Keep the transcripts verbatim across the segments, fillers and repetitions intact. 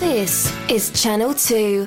This is Channel two.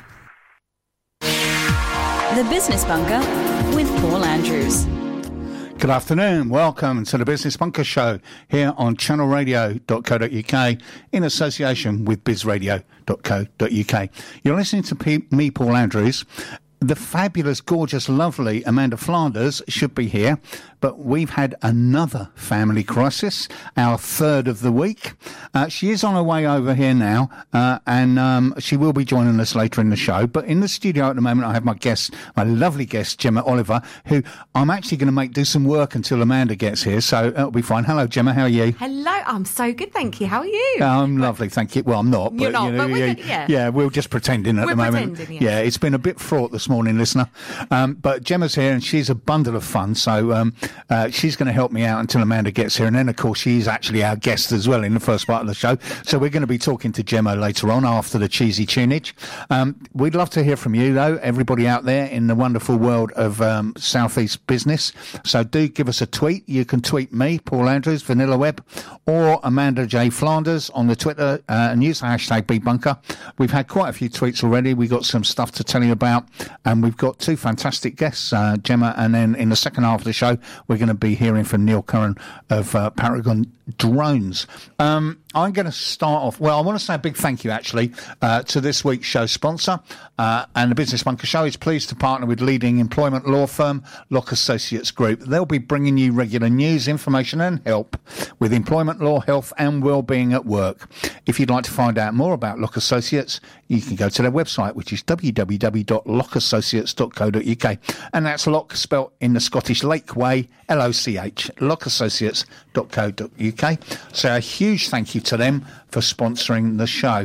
The Business Bunker with Paul Andrews. Good afternoon. Welcome to the Business Bunker Show here on channel radio dot co dot uk in association with biz radio dot co dot uk. You're listening to P- me, Paul Andrews. The fabulous, gorgeous, lovely Amanda Flanders should be here, but we've had another family crisis, our third of the week. Uh, she is on her way over here now, uh, and um, she will be joining us later in the show. But in the studio at the moment, I have my guest, my lovely guest, Gemma Oliver, who I'm actually going to make do some work until Amanda gets here, so it'll be fine. Hello, Gemma, how are you? Hello, I'm so good, thank you. How are you? Uh, I'm lovely, thank you. Well, I'm not. You're but, not, you know, but we're yeah, good, yeah. yeah, we're just pretending at We're the moment. pretending, yes. Yeah, it's been a bit fraught this morning, listener. Um, but Gemma's here and she's a bundle of fun, so um, uh, she's going to help me out until Amanda gets here. And then, of course, she's actually our guest as well in the first part of the show. So we're going to be talking to Gemma later on after the cheesy tunage. Um, we'd love to hear from you, though, everybody out there in the wonderful world of um, Southeast business. So do give us a tweet. You can tweet me, Paul Andrews, Vanilla Web, or Amanda J. Flanders on the Twitter uh, and use the hashtag BBunker. We've had quite a few tweets already. We've got some stuff to tell you about, and we've got two fantastic guests, uh, Gemma, and then in the second half of the show, we're going to be hearing from Neil Curran of uh, Paragon Drones. Um, I'm going to start off, well, I want to say a big thank you, actually, uh, to this week's show sponsor, uh, and the Business Bunker Show is pleased to partner with leading employment law firm, Locke Associates Group. They'll be bringing you regular news, information and help with employment law, health and wellbeing at work. If you'd like to find out more about Locke Associates, you can go to their website, which is w w w dot lock associates dot co dot uk. And that's Lock spelt in the Scottish Lake way, L O C H, lock associates dot co dot uk. So a huge thank you to them for sponsoring the show.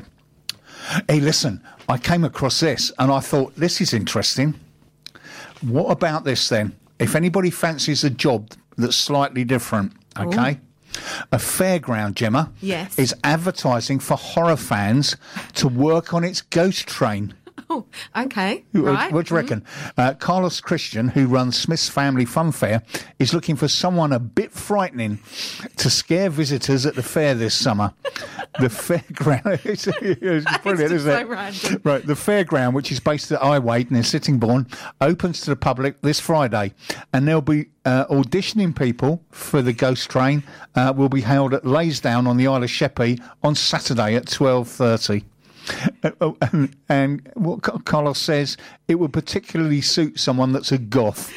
Hey, listen, I came across this and I thought, this is interesting. What about this then? If anybody fancies a job that's slightly different, okay? Ooh. A fairground, Gemma, yes, is advertising for horror fans to work on its ghost train. Oh, okay. Right. What do you reckon? Mm-hmm. Uh, Carlos Christian, who runs Smith's Family Fun Fair, is looking for someone a bit frightening to scare visitors at the fair this summer. The fairground, it's, it's brilliant, isn't so it? Random. Right. The fairground, which is based at Iwade near Sittingbourne, opens to the public this Friday, and there'll be uh, auditioning people for the ghost train. Uh, will be held at Laysdown on the Isle of Sheppey on Saturday at twelve thirty. Uh, and, and what Carlos says, it would particularly suit someone that's a goth.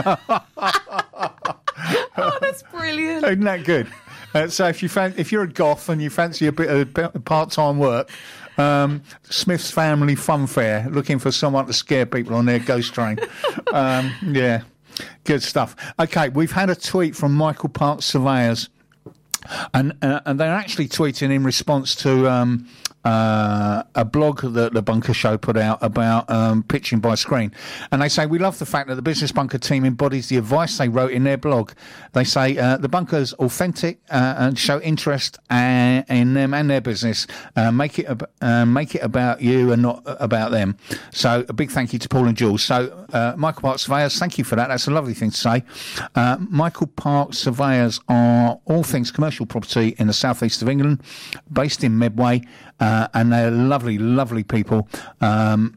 Oh, that's brilliant. Isn't that good? Uh, so if you fan- if you're a goth and you fancy a bit of part-time work, um, Smith's Family Fun Fair, looking for someone to scare people on their ghost train. um, yeah, good stuff. Okay, we've had a tweet from Michael Parks Surveyors. And uh, and they're actually tweeting in response to um, uh, a blog that the Bunker Show put out about um, pitching by screen. And they say, we love the fact that the Business Bunker team embodies the advice they wrote in their blog. They say uh, the Bunker's authentic uh, and show interest uh, in them and their business. Uh, make it ab- uh, make it about you and not about them. So a big thank you to Paul and Jules. So uh, Michael Parks Surveyors, thank you for that. That's a lovely thing to say. Uh, Michael Parks Surveyors are all things commercial property in the southeast of England, based in Medway, uh, and they're lovely, lovely people. Um,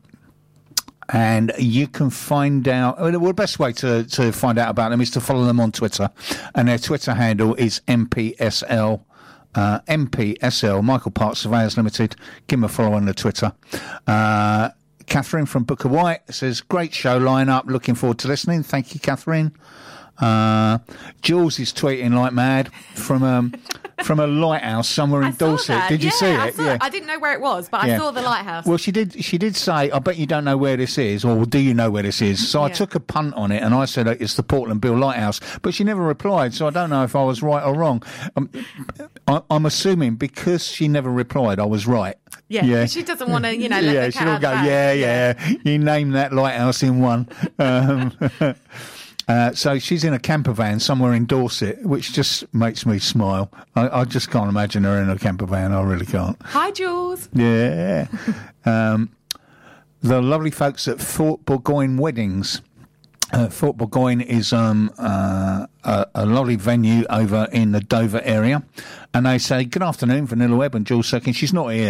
and you can find out, well, the best way to, to find out about them is to follow them on Twitter, and their Twitter handle is M P S L. Uh, M P S L, Michael Parks Surveyors Limited. Give them a follow on the Twitter. Uh, Catherine from Booker White says, great show lineup. Looking forward to listening. Thank you, Catherine. Uh, Jules is tweeting like mad from um, from a lighthouse somewhere in I saw Dorset. that. Did you yeah, see I it? saw Yeah, it. I didn't know where it was, but yeah. I saw the lighthouse. Well, she did. She did say, "I bet you don't know where this is, or do you know where this is?" So yeah. I took a punt on it, and I said it's the Portland Bill Lighthouse. But she never replied, so I don't know if I was right or wrong. Um, I, I'm assuming because she never replied, I was right. Yeah, yeah. she doesn't want to, you know, let yeah, the cat she'll out go. the bag. Yeah, yeah, you name that lighthouse in one. Um, Uh, so she's in a camper van somewhere in Dorset, which just makes me smile. I, I just can't imagine her in a camper van. I really can't. Hi, Jules. Yeah. um, the lovely folks at Fort Burgoyne Weddings. Uh, Fort Burgoyne is um, uh, a, a lovely venue over in the Dover area. And they say, good afternoon, Vanilla Webb and Jules Sirkin. She's not here.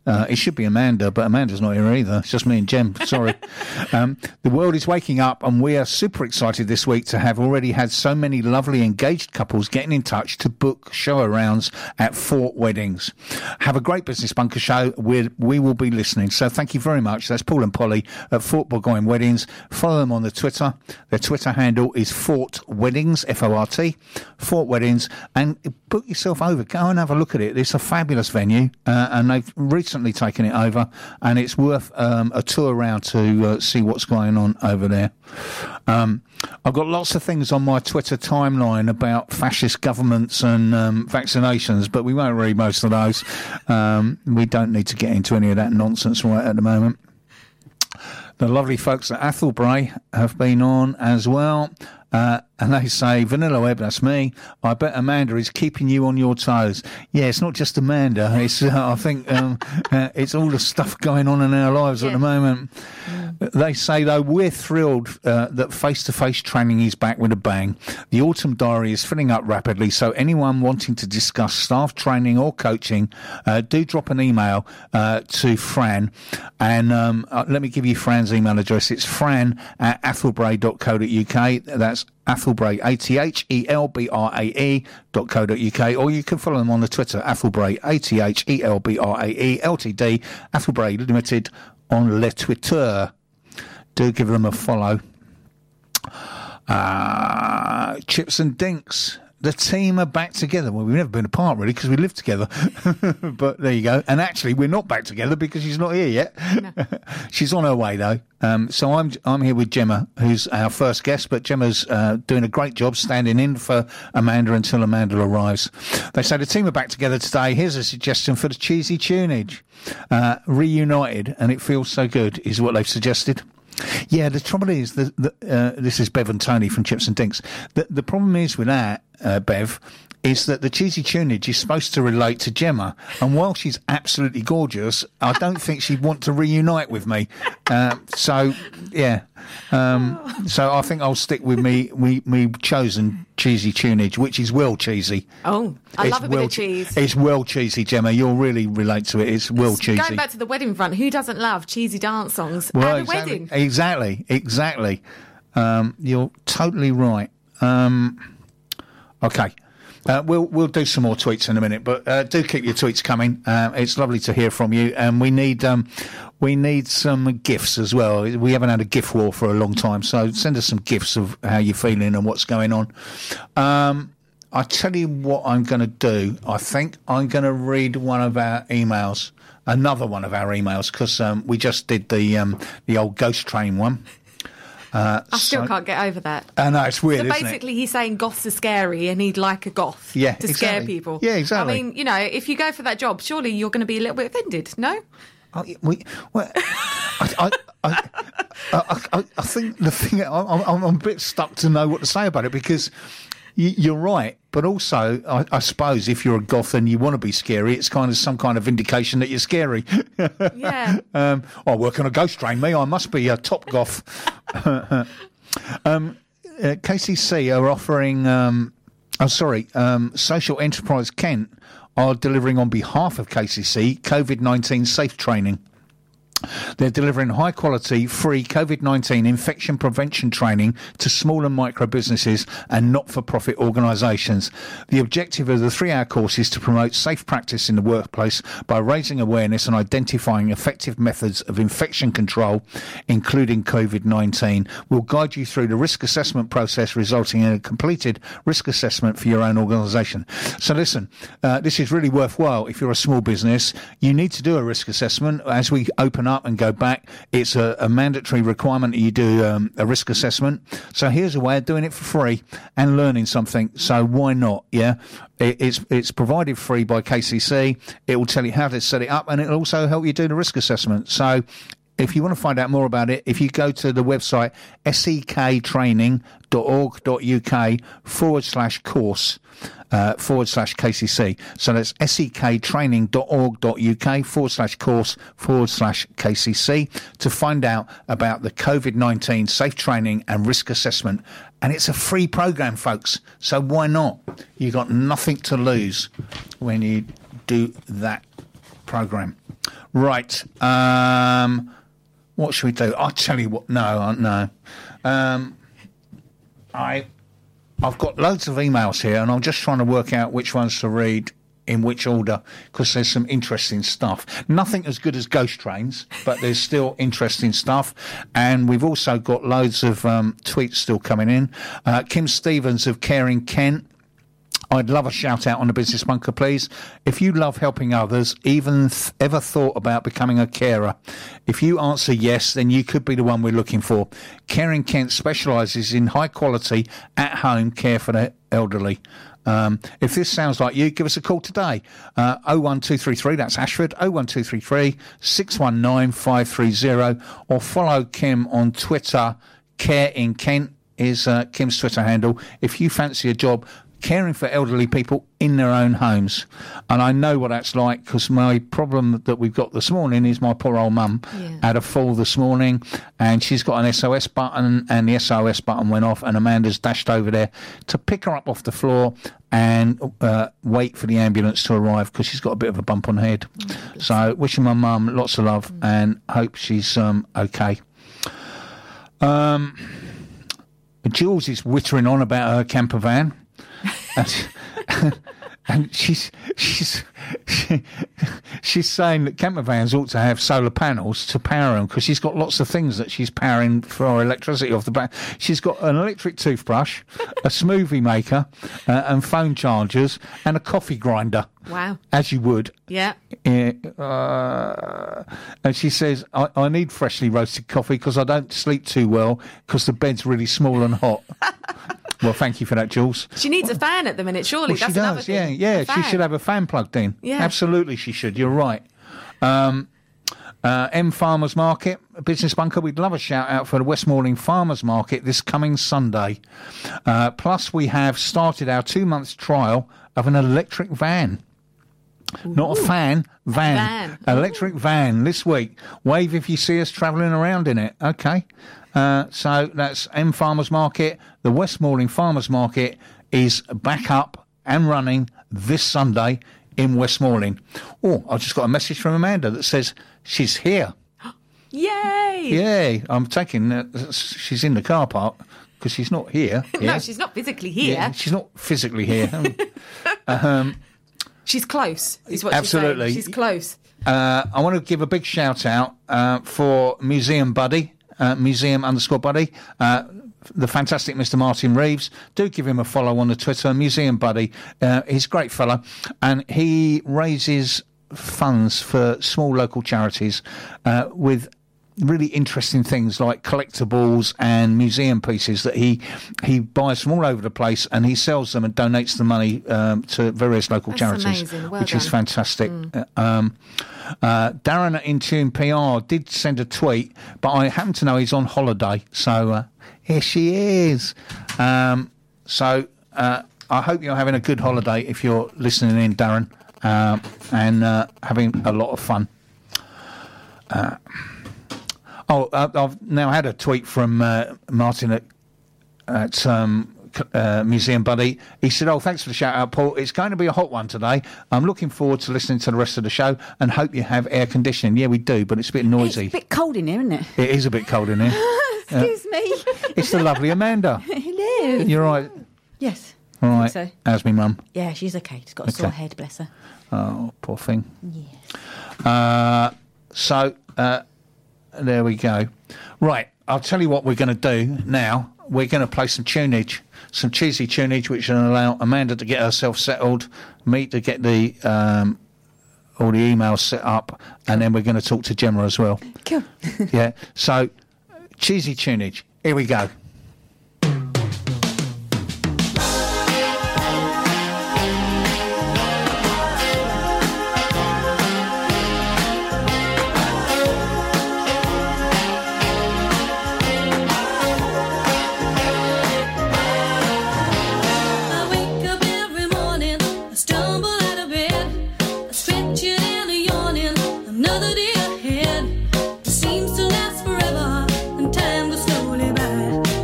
Uh, it should be Amanda, but Amanda's not here either. It's just me and Jem. Sorry. um, the world is waking up, and we are super excited this week to have already had so many lovely engaged couples getting in touch to book show-arounds at Fort Weddings. Have a great Business Bunker show. We're, we will be listening. So thank you very much. That's Paul and Polly at Fort Burgoyne Weddings. Follow them on the Twitter. Their Twitter handle is Fort Weddings, F O R T, Fort Weddings. And book yourself over. Go and have a look at it. It's a fabulous venue, uh, and they've recently taken it over, and it's worth um, a tour around to uh, see what's going on over there. Um, I've got lots of things on my Twitter timeline about fascist governments and um, vaccinations, but we won't read most of those. Um, we don't need to get into any of that nonsense right at the moment. The lovely folks at Athelbray have been on as well. Uh, and they say, Vanilla Web, that's me. I bet Amanda is keeping you on your toes. Yeah, it's not just Amanda. It's, uh, I think, um, uh, it's all the stuff going on in our lives yeah. at the moment. Yeah. They say, though, we're thrilled uh, that face-to-face training is back with a bang. The autumn diary is filling up rapidly, so anyone wanting to discuss staff training or coaching, uh, do drop an email uh, to Fran. And um, uh, let me give you Fran's email address. It's fran at athelbray dot co dot uk. That's Athelbray, A T H E L B R A E dot co dot uk, or you can follow them on the Twitter, Athelbray, A T H E L B R A E, L T D, Athelbray Limited on Le Twitter. Do give them a follow. Uh, Chips and Dinks. The team are back together. Well, we've never been apart, really, because we live together. But there you go. And actually, we're not back together because she's not here yet. No. She's on her way, though. Um, so I'm I'm here with Gemma, who's our first guest. But Gemma's uh, doing a great job standing in for Amanda until Amanda arrives. They say the team are back together today. Here's a suggestion for the cheesy tunage. Uh, reunited, and it feels so good, is what they've suggested. Yeah, the trouble is, that the, uh, this is Bev and Tony from Chips and Dinks. The, the problem is with that, uh, Bev, is that the cheesy tunage is supposed to relate to Gemma. And while she's absolutely gorgeous, I don't think she'd want to reunite with me. Uh, so, yeah. Um, so I think I'll stick with me, me, me chosen cheesy tunage, which is well cheesy. Oh, I it's love a well bit of cheese. It's well cheesy, Gemma. You'll really relate to it. It's well cheesy. Going back to the wedding front, who doesn't love cheesy dance songs well, at a exactly, wedding? Exactly, exactly. Um, you're totally right. Um, okay. Uh, we'll we'll do some more tweets in a minute, but uh, do keep your tweets coming. Uh, it's lovely to hear from you, and we need um, we need some gifts as well. We haven't had a gift war for a long time, so send us some gifts of how you're feeling and what's going on. Um, I tell you what I'm going to do. I think I'm going to read one of our emails, another one of our emails, because um, we just did the um, the old ghost train one. Uh, I still so, can't get over that. I know, it's weird, so isn't it? basically he's saying goths are scary and he'd like a goth yeah, to exactly. scare people. Yeah, exactly. I mean, you know, if you go for that job, surely you're going to be a little bit offended, no? I, we, well, I, I, I, I, I think the thing, I'm, I'm a bit stuck to know what to say about it, because you're right, but also, I, I suppose, if you're a goth and you want to be scary, it's kind of some kind of indication that you're scary. Yeah. um, I work on a ghost train, me. I must be a top goth. um, uh, K C C are offering, um, oh, sorry, um, Social Enterprise Kent are delivering on behalf of K C C COVID nineteen safe training. They're delivering high-quality, free COVID nineteen infection prevention training to small and micro businesses and not-for-profit organisations. The objective of the three-hour course is to promote safe practice in the workplace by raising awareness and identifying effective methods of infection control, including COVID nineteen. We'll guide you through the risk assessment process, resulting in a completed risk assessment for your own organisation. So listen, uh, this is really worthwhile. If you're a small business, you need to do a risk assessment. As we open up and go back, it's a, a mandatory requirement that you do um, a risk assessment. So here's a way of doing it for free and learning something. So why not? Yeah, it, it's it's provided free by K C C. It will tell you how to set it up, and it'll also help you do the risk assessment. So if you want to find out more about it, if you go to the website sektraining.org.uk forward slash course uh, forward slash K C C. So that's sektraining.org.uk forward slash course forward slash K C C to find out about the COVID nineteen safe training and risk assessment. And it's a free program, folks. So why not? You've got nothing to lose when you do that program. Right. Um, what should we do? I'll tell you what. No, no. Um, I, I've got loads of emails here, and I'm just trying to work out which ones to read in which order, because there's some interesting stuff. Nothing as good as Ghost Trains, but there's still interesting stuff. And we've also got loads of um, tweets still coming in. Uh, Kim Stevens of Caring Kent. I'd love a shout out on the Business Bunker, please. If you love helping others, even th- ever thought about becoming a carer? If you answer yes, then you could be the one we're looking for. Caring Kent specialises in high quality at home care for the elderly. Um, if this sounds like you, give us a call today. Uh, oh one two three three, that's Ashford, oh one two three three, six one nine, five three zero, or follow Kim on Twitter. Care in Kent is uh, Kim's Twitter handle. If you fancy a job caring for elderly people in their own homes. And I know what that's like, because my problem that we've got this morning is my poor old mum yeah. had a fall this morning, and she's got an S O S button, and the S O S button went off, and Amanda's dashed over there to pick her up off the floor and uh, wait for the ambulance to arrive, because she's got a bit of a bump on the head. Oh, so wishing my mum lots of love mm. and hope she's um, okay. Um, Jules is whittering on about her camper van. And, and she's she's she, she's saying that camper vans ought to have solar panels to power them, because she's got lots of things that she's powering for her electricity off the back. She's got an electric toothbrush, a smoothie maker, uh, and phone chargers, and a coffee grinder. Wow. As you would. Yeah. Uh, and she says, I, I need freshly roasted coffee because I don't sleep too well because the bed's really small and hot. Well, thank you for that, Jules. She needs a fan at the minute, surely. Well, That's she another does, thing. yeah, yeah. She should have a fan plugged in. Yeah. Absolutely, she should. You're right. Um, uh, M Farmers Market, Business Bunker, we'd love a shout out for the Westmoreland Farmers Market this coming Sunday. Uh, plus, we have started our two months trial of an electric van. Ooh. Not a fan, van. van. Electric Ooh. van this week. Wave if you see us travelling around in it. Okay. Uh, so that's M Farmers Market. The Westmoreland Farmers Market is back up and running this Sunday in Westmoreland. Oh, I just got a message from Amanda that says she's here. Yay! Yay! I'm taking. Uh, she's in the car park because she's not here. No, she's not physically here. Yeah, she's not physically here. um, she's close. Is what absolutely. she's saying. She's close. Uh, I want to give a big shout out uh, for Museum Buddy. Uh, museum underscore buddy, uh, the fantastic Mister Martin Reeves. Do give him a follow on the Twitter, Museum Buddy. Uh, he's a great fella, and he raises funds for small local charities uh, with really interesting things like collectibles and museum pieces that he he buys from all over the place, and he sells them and donates the money um, to various local That's charities, well which done. is fantastic. Mm. Um, uh, Darren at Intune P R did send a tweet, but I happen to know he's on holiday, so uh, here she is. Um, so uh, I hope you're having a good holiday if you're listening in, Darren, uh, and uh, having a lot of fun. Uh, Oh, I've now had a tweet from uh, Martin at, at um, uh, Museum Buddy. He said, oh, thanks for the shout out, Paul. It's going to be a hot one today. I'm looking forward to listening to the rest of the show and hope you have air conditioning. Yeah, we do, but it's a bit noisy. It's a bit cold in here, isn't it? It is a bit cold in here. Excuse uh, me. It's the lovely Amanda. Hello. You're right. Yes. All right. So. How's me mum? Yeah, she's okay. She's got a okay. sore head, bless her. Oh, poor thing. Yes. Uh, so, uh, there we go. Right, I'll tell you what we're going to do now. We're going to play some tunage, some cheesy tunage, which will allow Amanda to get herself settled, me to get the um, all the emails set up, and then we're going to talk to Gemma as well. Cool. Yeah, so cheesy tunage. Here we go. Another day ahead, it seems to last forever, and time goes slowly by.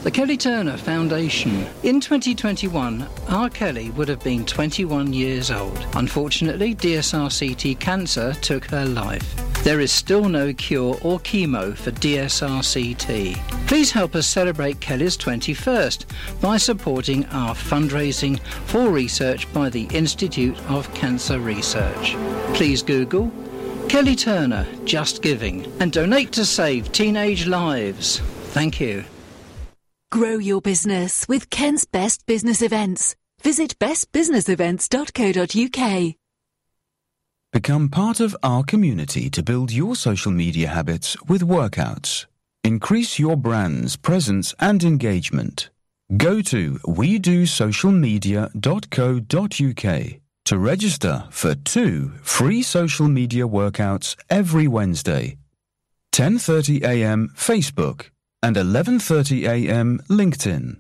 The Kelly Turner Foundation. In twenty twenty-one, R. Kelly would have been twenty-one years old. Unfortunately, D S R C T cancer took her life. There is still no cure or chemo for D S R C T. Please help us celebrate Kelly's twenty-first by supporting our fundraising for research by the Institute of Cancer Research. Please Google Kelly Turner Just Giving and donate to save teenage lives. Thank you. Grow your business with Kent's Best Business Events. Visit best business events dot co dot uk. Become part of our community to build your social media habits with workouts. Increase your brand's presence and engagement. Go to we do social media dot co dot uk to register for two free social media workouts every Wednesday. ten thirty a m Facebook and eleven thirty a m LinkedIn.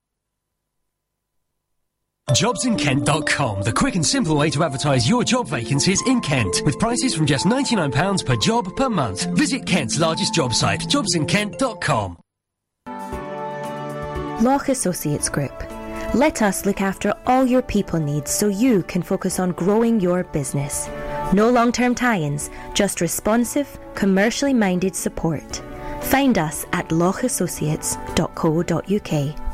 jobs in kent dot com, the quick and simple way to advertise your job vacancies in Kent, with prices from just ninety-nine pounds per job per month. Visit Kent's largest job site, jobs in kent dot com. Loch Associates Group. Let us look after all your people needs so you can focus on growing your business. No long-term tie-ins, just responsive, commercially minded support. Find us at loch associates dot co dot uk.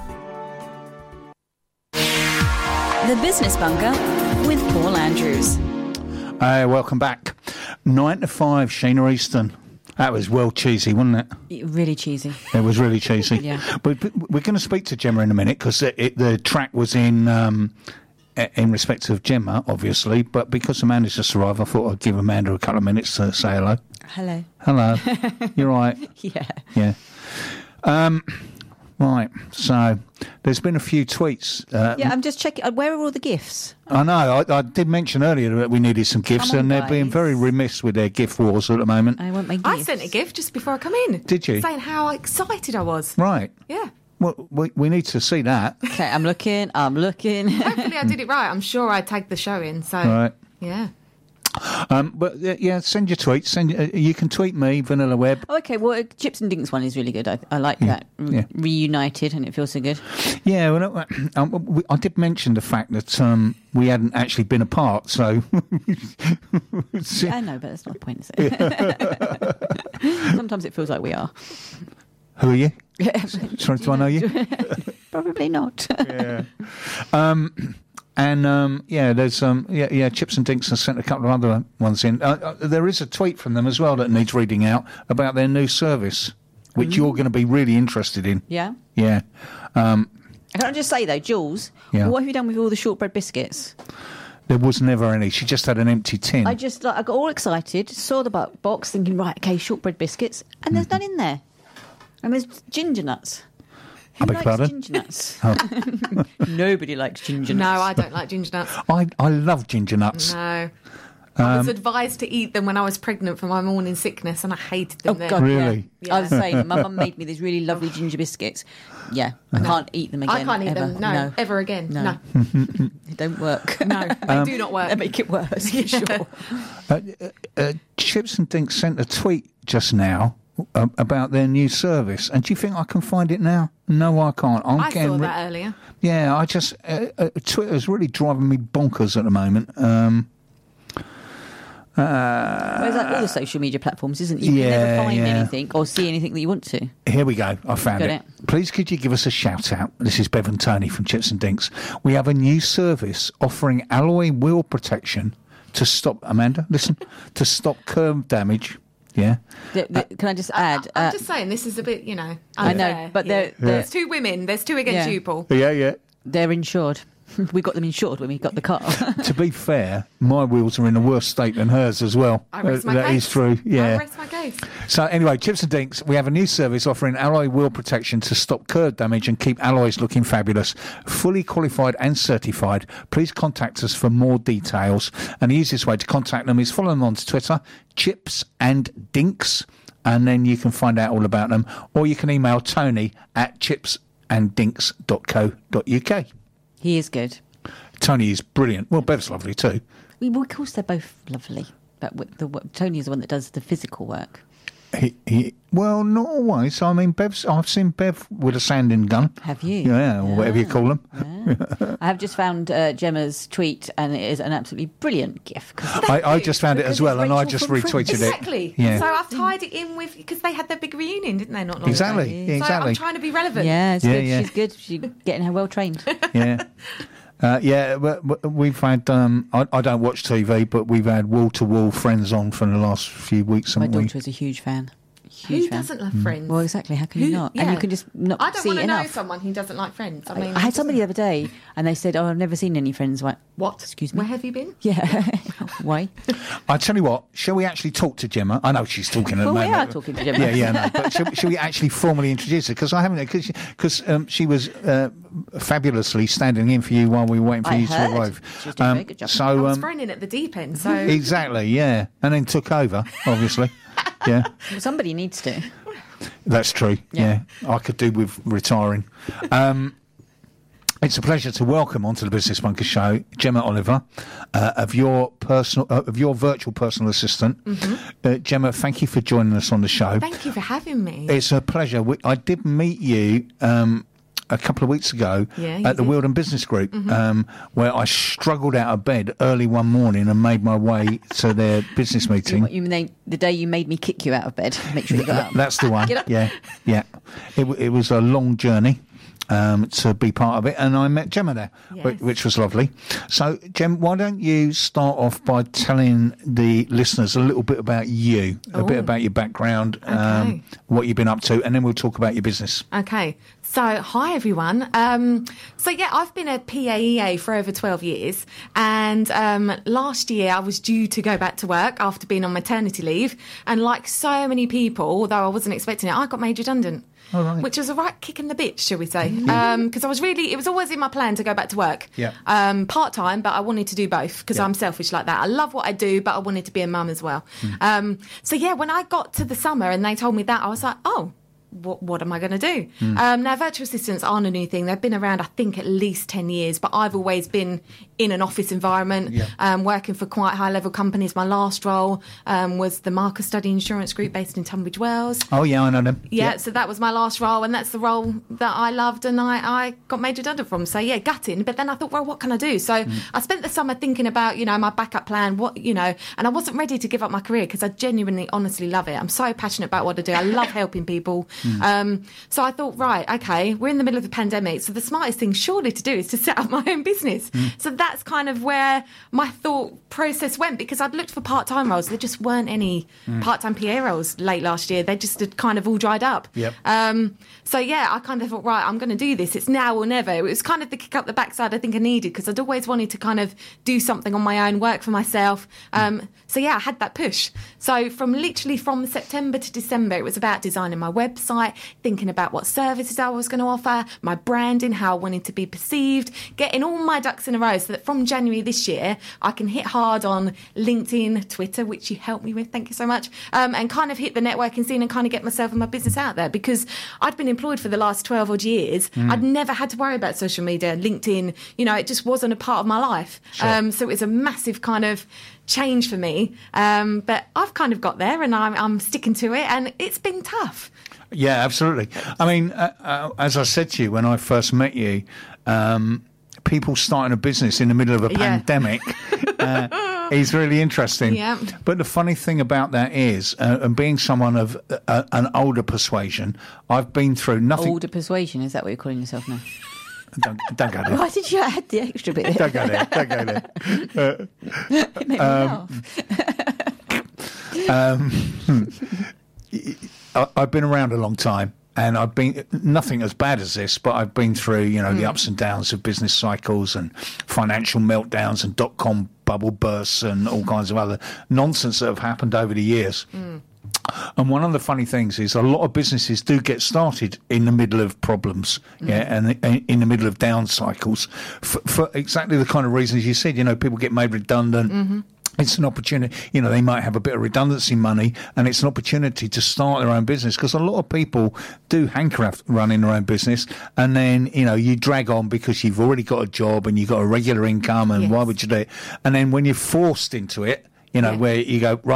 The Business Bunker with Paul Andrews. Hey, welcome back. Nine to five, Sheena Easton. That was well cheesy, wasn't it? Really cheesy. It was really cheesy. Yeah. But, but we're going to speak to Gemma in a minute because the track was in um, in respect of Gemma, obviously. But because Amanda's just arrived, I thought I'd give Amanda a couple of minutes to say hello. Hello. Hello. You're right. Yeah. Yeah. Um, right. So there's been a few tweets. Uh, Yeah, I'm just checking. uh, Where are all the gifts? I know. I, I did mention earlier that we needed some gifts, Come on, and they're being guys. very remiss with their gift wars at the moment. I want my gifts. I sent a gift just before I come in. Did you? Saying how excited I was. Right. Yeah. Well, we, we need to see that. Okay, I'm looking. I'm looking. Hopefully I did it right. I'm sure I tagged the show in. So, Right. yeah. Um, but uh, yeah, send your tweets. Send uh, you can tweet me, Vanilla Web. Oh, okay, well, uh, Chips and Dinks one is really good. I, I like that. Re- yeah. Reunited, and it feels so good. Yeah, well, uh, um, we, I did mention the fact that um, we hadn't actually been apart. So Yeah, I know, but that's not the point, is it? Sometimes it feels like we are. who are you? Sorry, do I know you? Probably not. Yeah. Um, and um, yeah, there's um, yeah, yeah. Chips and Dinks has sent a couple of other ones in. Uh, uh, there is a tweet from them as well that needs reading out about their new service, which you're going to be really interested in. Yeah. Yeah. Um, Can I just say, though, Jules, Yeah. what have you done with all the shortbread biscuits? there was never any. She just had an empty tin. I just, like, I got all excited, saw the bo- box, thinking, right, okay, shortbread biscuits, and there's none in there. And there's ginger nuts. Who I beg likes your pardon? ginger nuts? Oh. Nobody likes ginger No, nuts. I don't like ginger nuts. I, I love ginger nuts. No. I was Um, advised to eat them when I was pregnant for my morning sickness, and I hated them Oh, then. God, Really? yeah. I was saying, my mum made me these really lovely ginger biscuits. Yeah, I can't eat them again. I can't eat ever. them. No, ever again. No. No. They don't work. No, they do not work. They make it worse, for sure. Uh, uh, Chips and Dinks sent a tweet just now uh, about their new service, and do you think I can find it now? No, I can't. I'm I getting saw ri- that earlier. Yeah, I just uh, uh, Twitter's really driving me bonkers at the moment. Um, Well, it's like all the social media platforms, isn't it? You Yeah, can never find yeah. anything or see anything that you want to. Here we go. I found Got it. it. Please could you give us a shout out? This is Bevan Tony from Chips and Dinks. We have a new service offering alloy wheel protection to stop, Amanda, listen, to stop curb damage. Yeah. The, the, can I just add? I'm uh, just saying, this is a bit, you know, I know, unfair but here. they're- they're- There's two women. There's two against Yeah. you, Paul. Yeah, yeah. they're insured. We got them insured when we got the car. To be fair, my wheels are in a worse state than hers as well. I rest Uh, my that case. is true. Yeah. I rest my case. So anyway, Chips and Dinks, we have a new service offering alloy wheel protection to stop curb damage and keep alloys looking fabulous. Fully qualified and certified. Please contact us for more details. And the easiest way to contact them is follow them on Twitter, Chips and Dinks, and then you can find out all about them. Or you can email Tony at chips and dinks dot co dot uk. He is good. Tony is brilliant. Well, Bev's lovely too. We, well, of course, they're both lovely. But with the, wo- Tony is the one that does the physical work. He, he, well, not always. I mean, Bev's, I've seen Bev with a sanding gun. Have you? Yeah, or whatever you call them. Yeah. I have just found uh, Gemma's tweet, and it is an absolutely brilliant gif. I, I just found it as well, and I just retweeted it. Exactly. Yeah. So I've tied it in with, because they had their big reunion, didn't they? Not long Exactly. ago. Yeah, so exactly. I'm trying to be relevant. Yeah, it's Yeah, good. yeah. She's good. She's getting her well trained. Yeah. Uh, yeah, but, but we've had, um, I, I don't watch T V, but we've had wall-to-wall Friends on for the last few weeks, My haven't we? daughter is a huge fan. Who Huge fan. doesn't love Friends? Well, exactly. How can Who- you not? yeah. And you can just not I don't see want it to know enough. someone who doesn't like Friends. I mean, I had somebody the other day, and they said, "Oh, I've never seen any Friends." I went, What? Excuse me? Where have you been? Yeah. Why? I tell you what, shall we actually talk to Gemma? I know she's talking at the Well, we moment. are talking to Gemma. Yeah, yeah, no, but shall, shall we actually formally introduce her? Because I haven't, because um, she was uh, fabulously standing in for you while we were waiting for I you heard. to arrive. She was doing a very good job. So, I was um, thrown in at the deep end, so... exactly, yeah, and then took over, obviously. Yeah, Well, somebody needs to. that's true. Yeah, Yeah. I could do with retiring. Um, It's a pleasure to welcome onto the Business Bunker Show Gemma Oliver, uh, of your personal, uh, of your virtual personal assistant. Mm-hmm. Uh, Gemma, thank you for joining us on the show. Thank you for having me. It's a pleasure. We, I did meet you um, a couple of weeks ago Yeah, you at the did. Wealdon Business Group, um, where I struggled out of bed early one morning and made my way to their business meeting. You mean they, the day you made me kick you out of bed? Make sure you got up. That's the one. Get up. Yeah, yeah. It, w- it was a long journey. Um, to be part of it, and I met Gemma there, Yes. which, which was lovely. So, Gem, why don't you start off by telling the listeners a little bit about you, a bit Oh. about your background, um, Okay. what you've been up to, and then we'll talk about your business. Okay, so hi everyone. Um, so yeah, I've been a P A E A for over twelve years, and um, last year I was due to go back to work after being on maternity leave, and like so many people, although I wasn't expecting it, I got made redundant. Oh, right. Which was a right kick in the bitch, shall we say? Because I was really, it was always in my plan to go back to work. Yeah. Um, part time, but I wanted to do both because Yeah. I'm selfish like that. I love what I do, but I wanted to be a mum as well. Um, so yeah, when I got to the summer and they told me that, I was like, oh. What, what am I going to do? Um, now, virtual assistants aren't a new thing. They've been around, I think, at least ten years, but I've always been in an office environment, Yeah. um, working for quite high-level companies. My last role um, was the Marcus Study Insurance Group based in Tunbridge Wells. Oh, yeah, I know them. Yeah, so that was my last role, and that's the role that I loved and I, I got made redundant from. So, yeah, gutting. But then I thought, well, what can I do? So I spent the summer thinking about, you know, my backup plan, what, you know, and I wasn't ready to give up my career because I genuinely, honestly love it. I'm so passionate about what I do. I love helping people. Um, so I thought, right, okay, we're in the middle of the pandemic. So the smartest thing surely to do is to set up my own business. So that's kind of where my thought process went, because I'd looked for part-time roles. There just weren't any part-time P A roles late last year. They just had kind of all dried up. Yep. Um, so, yeah, I kind of thought, right, I'm going to do this. It's now or never. It was kind of the kick up the backside I think I needed, because I'd always wanted to kind of do something on my own, work for myself. Um, so, yeah, I had that push. So from literally from September to December, it was about designing my website, thinking about what services I was going to offer, my branding, how I wanted to be perceived, getting all my ducks in a row so that from January this year, I can hit hard on LinkedIn, Twitter, which you helped me with, thank you so much, um, and kind of hit the networking scene and kind of get myself and my business out there, because I'd been employed for the last twelve odd years. I'd never had to worry about social media, LinkedIn, you know, it just wasn't a part of my life. Sure. Um, so it was a massive kind of change for me. Um, but I've kind of got there and I'm, I'm sticking to it, and it's been tough. Yeah, absolutely. I mean, uh, uh, as I said to you when I first met you, um, people starting a business in the middle of a Yeah. pandemic uh, is really interesting. Yeah. But the funny thing about that is, uh, and being someone of uh, an older persuasion, I've been through nothing. Older persuasion, is that what you're calling yourself now? Don't, don't go there. Why did you add the extra bit? Don't go there. Don't go there. Uh, It made me laugh. I, I've been around a long time, and I've been nothing as bad as this, but I've been through, you know, the ups and downs of business cycles and financial meltdowns and dot com bubble bursts and all kinds of other nonsense that have happened over the years. And one of the funny things is a lot of businesses do get started in the middle of problems, yeah, and, and in the middle of down cycles for, for exactly the kind of reasons you said. You know, people get made redundant. It's an opportunity, you know, they might have a bit of redundancy money, and it's an opportunity to start their own business, because a lot of people do hanker after running their own business, and then, you know, you drag on because you've already got a job and you've got a regular income, and Yes. why would you do it? And then when you're forced into it, you know, Yeah. where you go, right,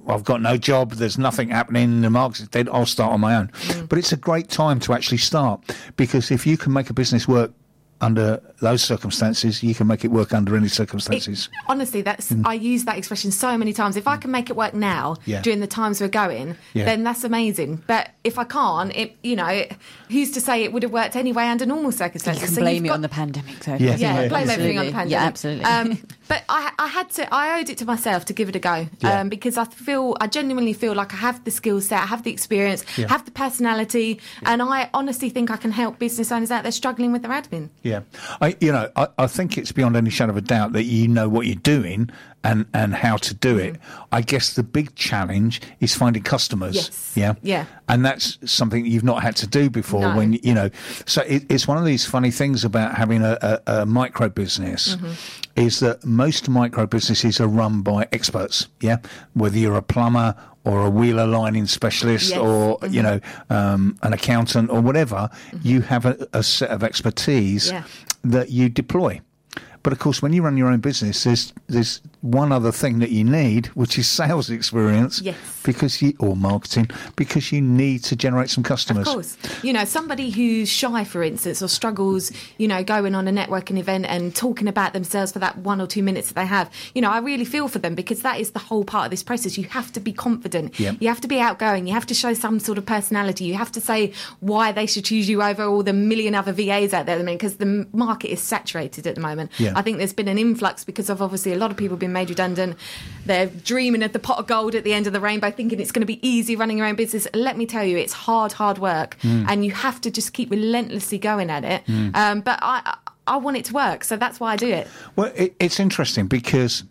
I've got no job, there's nothing happening, the market's dead, I'll start on my own. Mm. But it's a great time to actually start, because if you can make a business work under those circumstances, you can make it work under any circumstances. It, honestly, that's mm. I use that expression so many times. If I can make it work now, yeah. during the times we're going, yeah. then that's amazing. But if I can't, it, you know, it, who's to say it would have worked anyway under normal circumstances? You can so blame it got, on the pandemic, though. Yeah, yeah, yeah blame absolutely. everything on the pandemic. Yeah, absolutely. Um, but I, I had to, I owed it to myself to give it a go, yeah. um, because I feel, I genuinely feel like I have the skill set, I have the experience, yeah. have the personality, yeah. and I honestly think I can help business owners out there struggling with their admin. Yeah, I, you know, I, I think it's beyond any shadow of a doubt that you know what you're doing and, and how to do it. Mm. I guess the big challenge is finding customers. Yes. Yeah. Yeah. And that's something that you've not had to do before. No. When you know, so it, it's one of these funny things about having a, a, a micro business. Mm-hmm. Is that most micro businesses are run by experts, yeah? Whether you're a plumber or a wheeler lining specialist, yes. or, mm-hmm. you know, um, an accountant or whatever, mm-hmm. you have a, a set of expertise yeah. that you deploy. But of course, when you run your own business, there's there's one other thing that you need, which is sales experience, yes. because you or marketing, because you need to generate some customers. Of course, you know, somebody who's shy, for instance, or struggles, you know, going on a networking event and talking about themselves for that one or two minutes that they have. You know, I really feel for them, because that is the whole part of this process. You have to be confident. Yep. You have to be outgoing. You have to show some sort of personality. You have to say why they should choose you over all the million other V As out there. I mean, because the market is saturated at the moment. Yeah. I think there's been an influx because of obviously a lot of people being made redundant. They're dreaming of the pot of gold at the end of the rainbow, thinking it's going to be easy running your own business. Let me tell you, it's hard, hard work, mm. and you have to just keep relentlessly going at it. Mm. Um, but I, I want it to work, so that's why I do it. Well, it, it's interesting because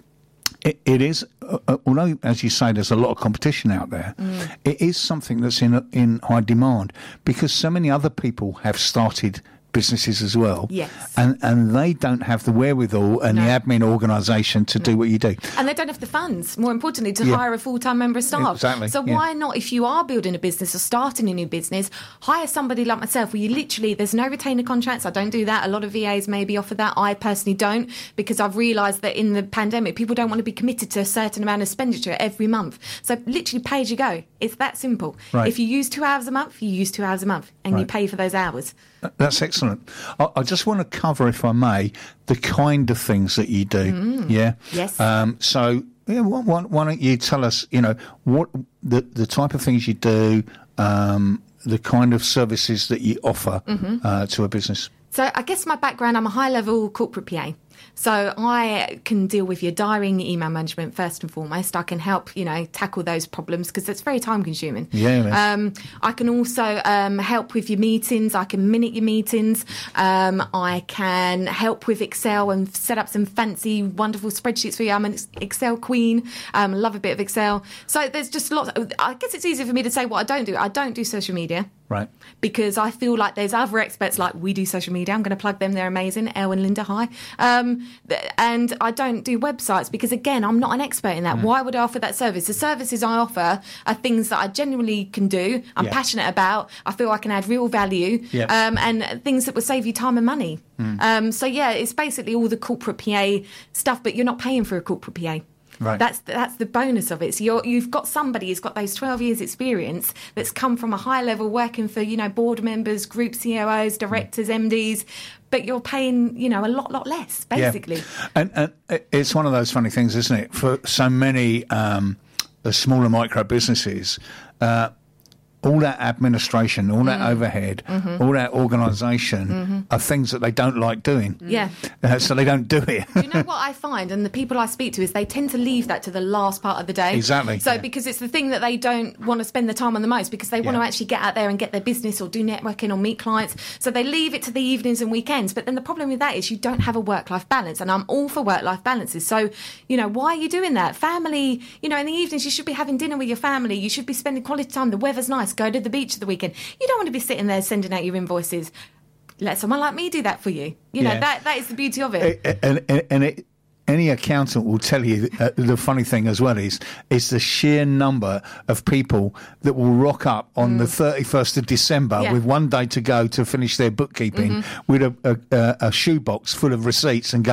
it, it is, uh, although as you say, there's a lot of competition out there. Mm. It is something that's in in high demand because so many other people have started businesses as well, yes, and and they don't have the wherewithal and no. the admin organisation to no. do what you do, and they don't have the funds, more importantly, to yeah. hire a full-time member of staff. Exactly. So yeah. why not, if you are building a business or starting a new business, hire somebody like myself where you literally, there's no retainer contracts. I don't do that. A lot of V As maybe offer that. I personally don't, because I've realised that in the pandemic people don't want to be committed to a certain amount of expenditure every month. So literally pay as you go. It's that simple. Right. If you use two hours a month, you use two hours a month, and right. you pay for those hours. That's excellent. I, I just want to cover, if I may, the kind of things that you do. Mm. Yeah. Yes. Um, so, yeah, why, why, why don't you tell us, you know, what the the type of things you do, um, the kind of services that you offer mm-hmm. uh, to a business? So I guess my background, I'm a high-level corporate P A. So I can deal with your diary and your email management first and foremost. I can help, you know, tackle those problems because it's very time consuming. Yeah. Um, I can also um, help with your meetings. I can minute your meetings. Um, I can help with Excel and set up some fancy, wonderful spreadsheets for you. I'm an Excel queen. Um, love a bit of Excel. So there's just lots. Of, I guess it's easy for me to say what I don't do. I don't do social media. Right. Because I feel like there's other experts like we do social media. I'm going to plug them. They're amazing. Elle and Linda, hi. Um, and I don't do websites because, again, I'm not an expert in that. Mm. Why would I offer that service? The services I offer are things that I genuinely can do, I'm yeah. passionate about, I feel I can add real value, yeah. um, and things that will save you time and money. Mm. Um, so, yeah, it's basically all the corporate P A stuff, but you're not paying for a corporate P A. Right. That's that's the bonus of it. So you're, you've got somebody who's got those twelve years experience that's come from a high level working for, you know, board members, group C O Os, directors, M Ds, but you're paying, you know, a lot, lot less, basically. Yeah. And, and it's one of those funny things, isn't it? For so many um, the smaller micro businesses, uh, all that administration, all that mm. overhead, mm-hmm. all that organisation mm-hmm. are things that they don't like doing. Yeah. Uh, so they don't do it. Do you know what I find? And the people I speak to is they tend to leave that to the last part of the day. Exactly. So yeah. because it's the thing that they don't want to spend the time on the most because they want yeah. to actually get out there and get their business or do networking or meet clients. So they leave it to the evenings and weekends. But then the problem with that is you don't have a work-life balance. And I'm all for work-life balances. So, you know, why are you doing that? Family, you know, in the evenings you should be having dinner with your family. You should be spending quality time. The weather's nice. Go to the beach at the weekend. You don't want to be sitting there sending out your invoices. Let someone like me do that for you. You yeah. know, that that is the beauty of it. And, and, and it, any accountant will tell you uh, the funny thing as well is is the sheer number of people that will rock up on mm. the thirty-first of December yeah. with one day to go to finish their bookkeeping mm-hmm. with a, a, a shoebox full of receipts and go,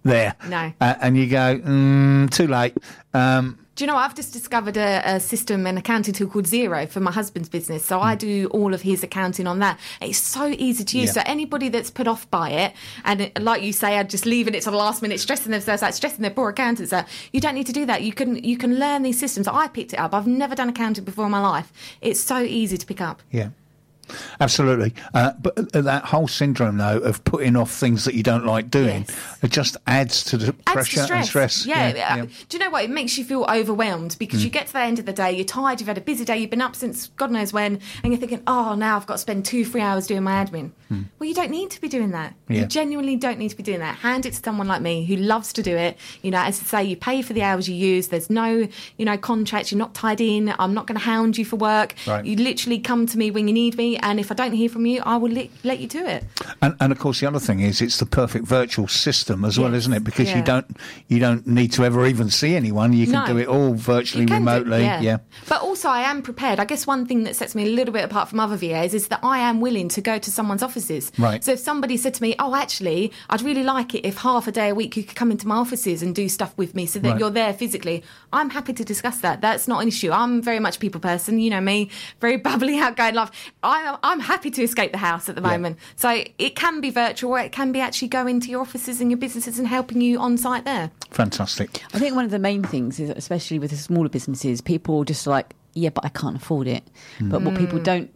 there. No. Uh, and you go, mm, too late. Um, Do you know, I've just discovered a, a system, an accounting tool called Xero for my husband's business. So I do all of his accounting on that. It's so easy to use. Yeah. So anybody that's put off by it, and it, like you say, I'm just leaving it to the last minute, stressing themselves out, stressing their poor accountants out. You don't need to do that. You can you can learn these systems. I picked it up. I've never done accounting before in my life. It's so easy to pick up. yeah. Absolutely. Uh, but uh, that whole syndrome, though, of putting off things that you don't like doing, Yes. it just adds to the Adds pressure to stress. and stress. Yeah. yeah, uh, yeah. Do you know what? It makes you feel overwhelmed because you get to the end of the day, you're tired, you've had a busy day, you've been up since God knows when, and you're thinking, oh, now I've got to spend two, three hours doing my admin. Well, you don't need to be doing that. Yeah. You genuinely don't need to be doing that. Hand it to someone like me who loves to do it. You know, as I say, you pay for the hours you use. There's no, you know, contract. You're not tied in. I'm not going to hound you for work. Right. You literally come to me when you need me, and if I don't hear from you, I will li- let you do it. And, and of course, the other thing is it's the perfect virtual system as well, Yes. isn't it? Because Yeah. you don't you don't need to ever even see anyone. You can No. do it all virtually, You can do- remotely. yeah. But also, I am prepared. I guess one thing that sets me a little bit apart from other V As is that I am willing to go to someone's offices. Right. So if somebody said to me, oh, actually, I'd really like it if half a day a week you could come into my offices and do stuff with me so that Right. you're there physically, I'm happy to discuss that. That's not an issue. I'm very much a people person. You know me, very bubbly, outgoing, love. I, I'm happy to escape the house at the moment. So it can be virtual, or it can be actually go into your offices and your businesses and helping you on site there. Fantastic. I think one of the main things is, especially with the smaller businesses, people just like, yeah, but I can't afford it. But what people don't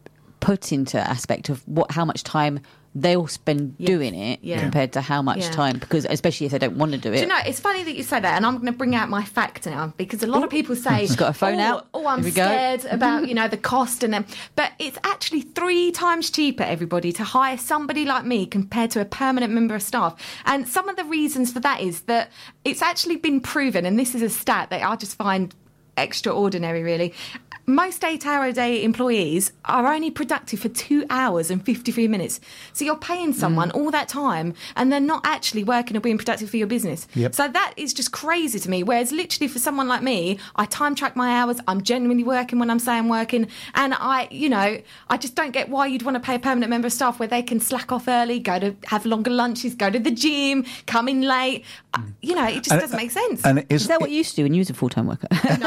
put into aspect of what how much time they'll spend Yes. doing it Yeah. compared to how much Yeah. time, because especially if they don't want to do it. Do you know, it's funny that you say that, and I'm going to bring out my fact now, because a lot of people say, She's got her phone oh, out. oh, I'm Here we go." scared about, you know, the cost, and then, but it's actually three times cheaper, everybody, to hire somebody like me compared to a permanent member of staff. And some of the reasons for that is that it's actually been proven, and this is a stat that I just find extraordinary, really. Most eight-hour-a-day employees are only productive for two hours and fifty-three minutes. So you're paying someone Mm. all that time, and they're not actually working or being productive for your business. Yep. So that is just crazy to me. Whereas literally for someone like me, I time track my hours. I'm genuinely working when I'm saying working, and I, you know, I just don't get why you'd want to pay a permanent member of staff where they can slack off early, go to have longer lunches, go to the gym, come in late. Uh, You know, it just And- doesn't make sense. And it is, Is that what you used to do when you was a full-time worker? No, you know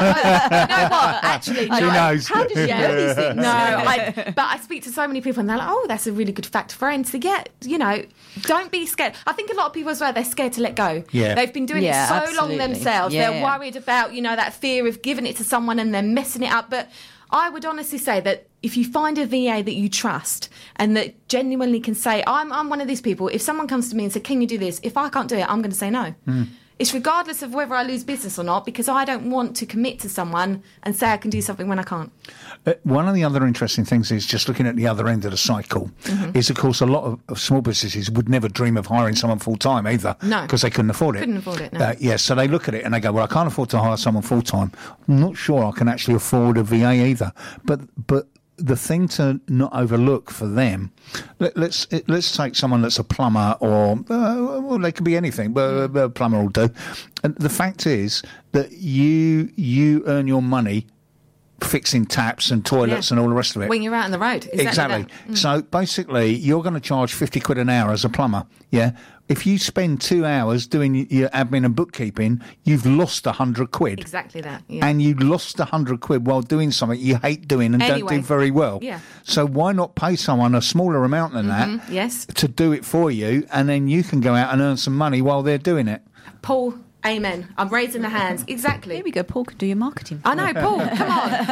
what? Actually, Who no. knows? How did you know these things? No, I, but I speak to so many people and they're like, oh, that's a really good fact for friends. So, yeah, you know, don't be scared. I think a lot of people as well, they're scared to let go. Yeah. They've been doing Yeah, it so absolutely. long themselves. Yeah, they're yeah. worried about, you know, that fear of giving it to someone and then messing it up. But I would honestly say that if you find a V A that you trust and that genuinely can say, I'm, I'm one of these people, if someone comes to me and says, can you do this? If I can't do it, I'm going to say no. It's regardless of whether I lose business or not, because I don't want to commit to someone and say I can do something when I can't. Uh, one of the other interesting things is just looking at the other end of the cycle Mm-hmm. is, of course, a lot of, of small businesses would never dream of hiring someone full-time either. No. Because they couldn't afford it. Couldn't afford it, no. Uh, yeah, so they look at it and they go, well, I can't afford to hire someone full-time. I'm not sure I can actually afford a V A either. But but the thing to not overlook for them, let, let's let's take someone that's a plumber, or uh, well, they could be anything, but a plumber will do. And the fact is that you you earn your money fixing taps and toilets Yeah. and all the rest of it. When you're out on the road. Exactly. Exactly. that. Mm. So basically, you're going to charge fifty quid an hour as a plumber. Yeah. If you spend two hours doing y- your admin and bookkeeping, you've lost a hundred quid. Exactly that. Yeah. And you lost a hundred quid while doing something you hate doing and don't Anyway. do very well. Yeah. So why not pay someone a smaller amount than Mhm, that yes. to do it for you, and then you can go out and earn some money while they're doing it. Paul, amen. I'm raising the hands. Exactly. There we go. Paul could do your marketing. I know, Paul. Come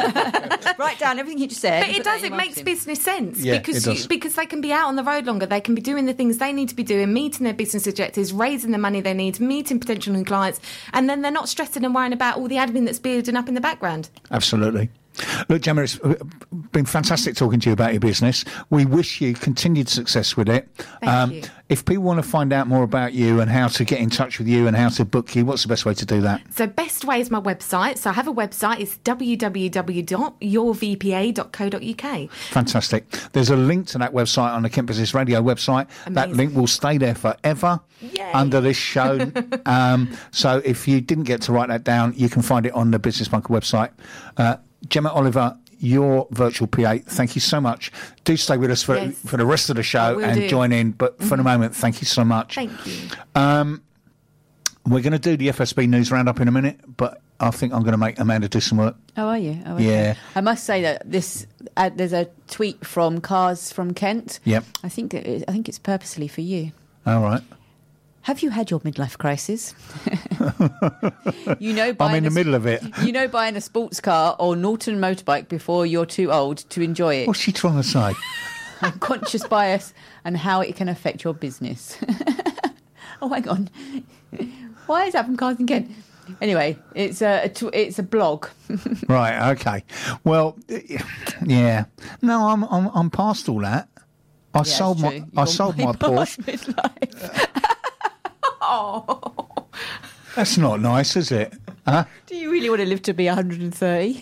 on. Write down everything you just said. But and it put that does. in It your makes marketing. business sense Yeah, because it you, does. because they can be out on the road longer. They can be doing the things they need to be doing, meeting their business objectives, raising the money they need, meeting potential new clients, and then they're not stressing and worrying about all the admin that's building up in the background. Absolutely. Look, Gemma, it's been fantastic talking to you about your business. We wish you continued success with it. Thank you. If people want to find out more about you and how to get in touch with you and how to book you, what's the best way to do that? So best way is my website. So I have a website. It's w w w dot your v p a dot co dot u k. Fantastic. There's a link to that website on the Kent Business Radio website. That Amazing. link will stay there forever Yay. under this show. um, so if you didn't get to write that down, you can find it on the Business Bunker website. Uh, Gemma Oliver, your virtual P A, thank you so much. Do stay with us for, Yes. for the rest of the I show will and do. join in. But for the moment, thank you so much. Thank you. Um, We're going to do the F S B News Roundup in a minute, but I think I'm going to make Amanda do some work. Oh, are you? Oh, okay. Yeah. I must say that this uh, there's a tweet from Cars from Kent. Yep. I think it is, I think it's purposely for you. All right. Have you had your midlife crisis? you know, buying I'm in the a, middle of it. You know, buying a sports car or Norton motorbike before you're too old to enjoy it. What's she trying to say? Unconscious bias and how it can affect your business. Oh, hang on. Why is that from Cars and Kent? Anyway, it's a, a tw- it's a blog. Right. Okay. Well, yeah. No, I'm I'm I'm past all that. I Yeah, sold it's my true. I You're sold my my Porsche. midlife. Oh. That's not nice, is it? Huh? Do you really want to live to be one hundred thirty?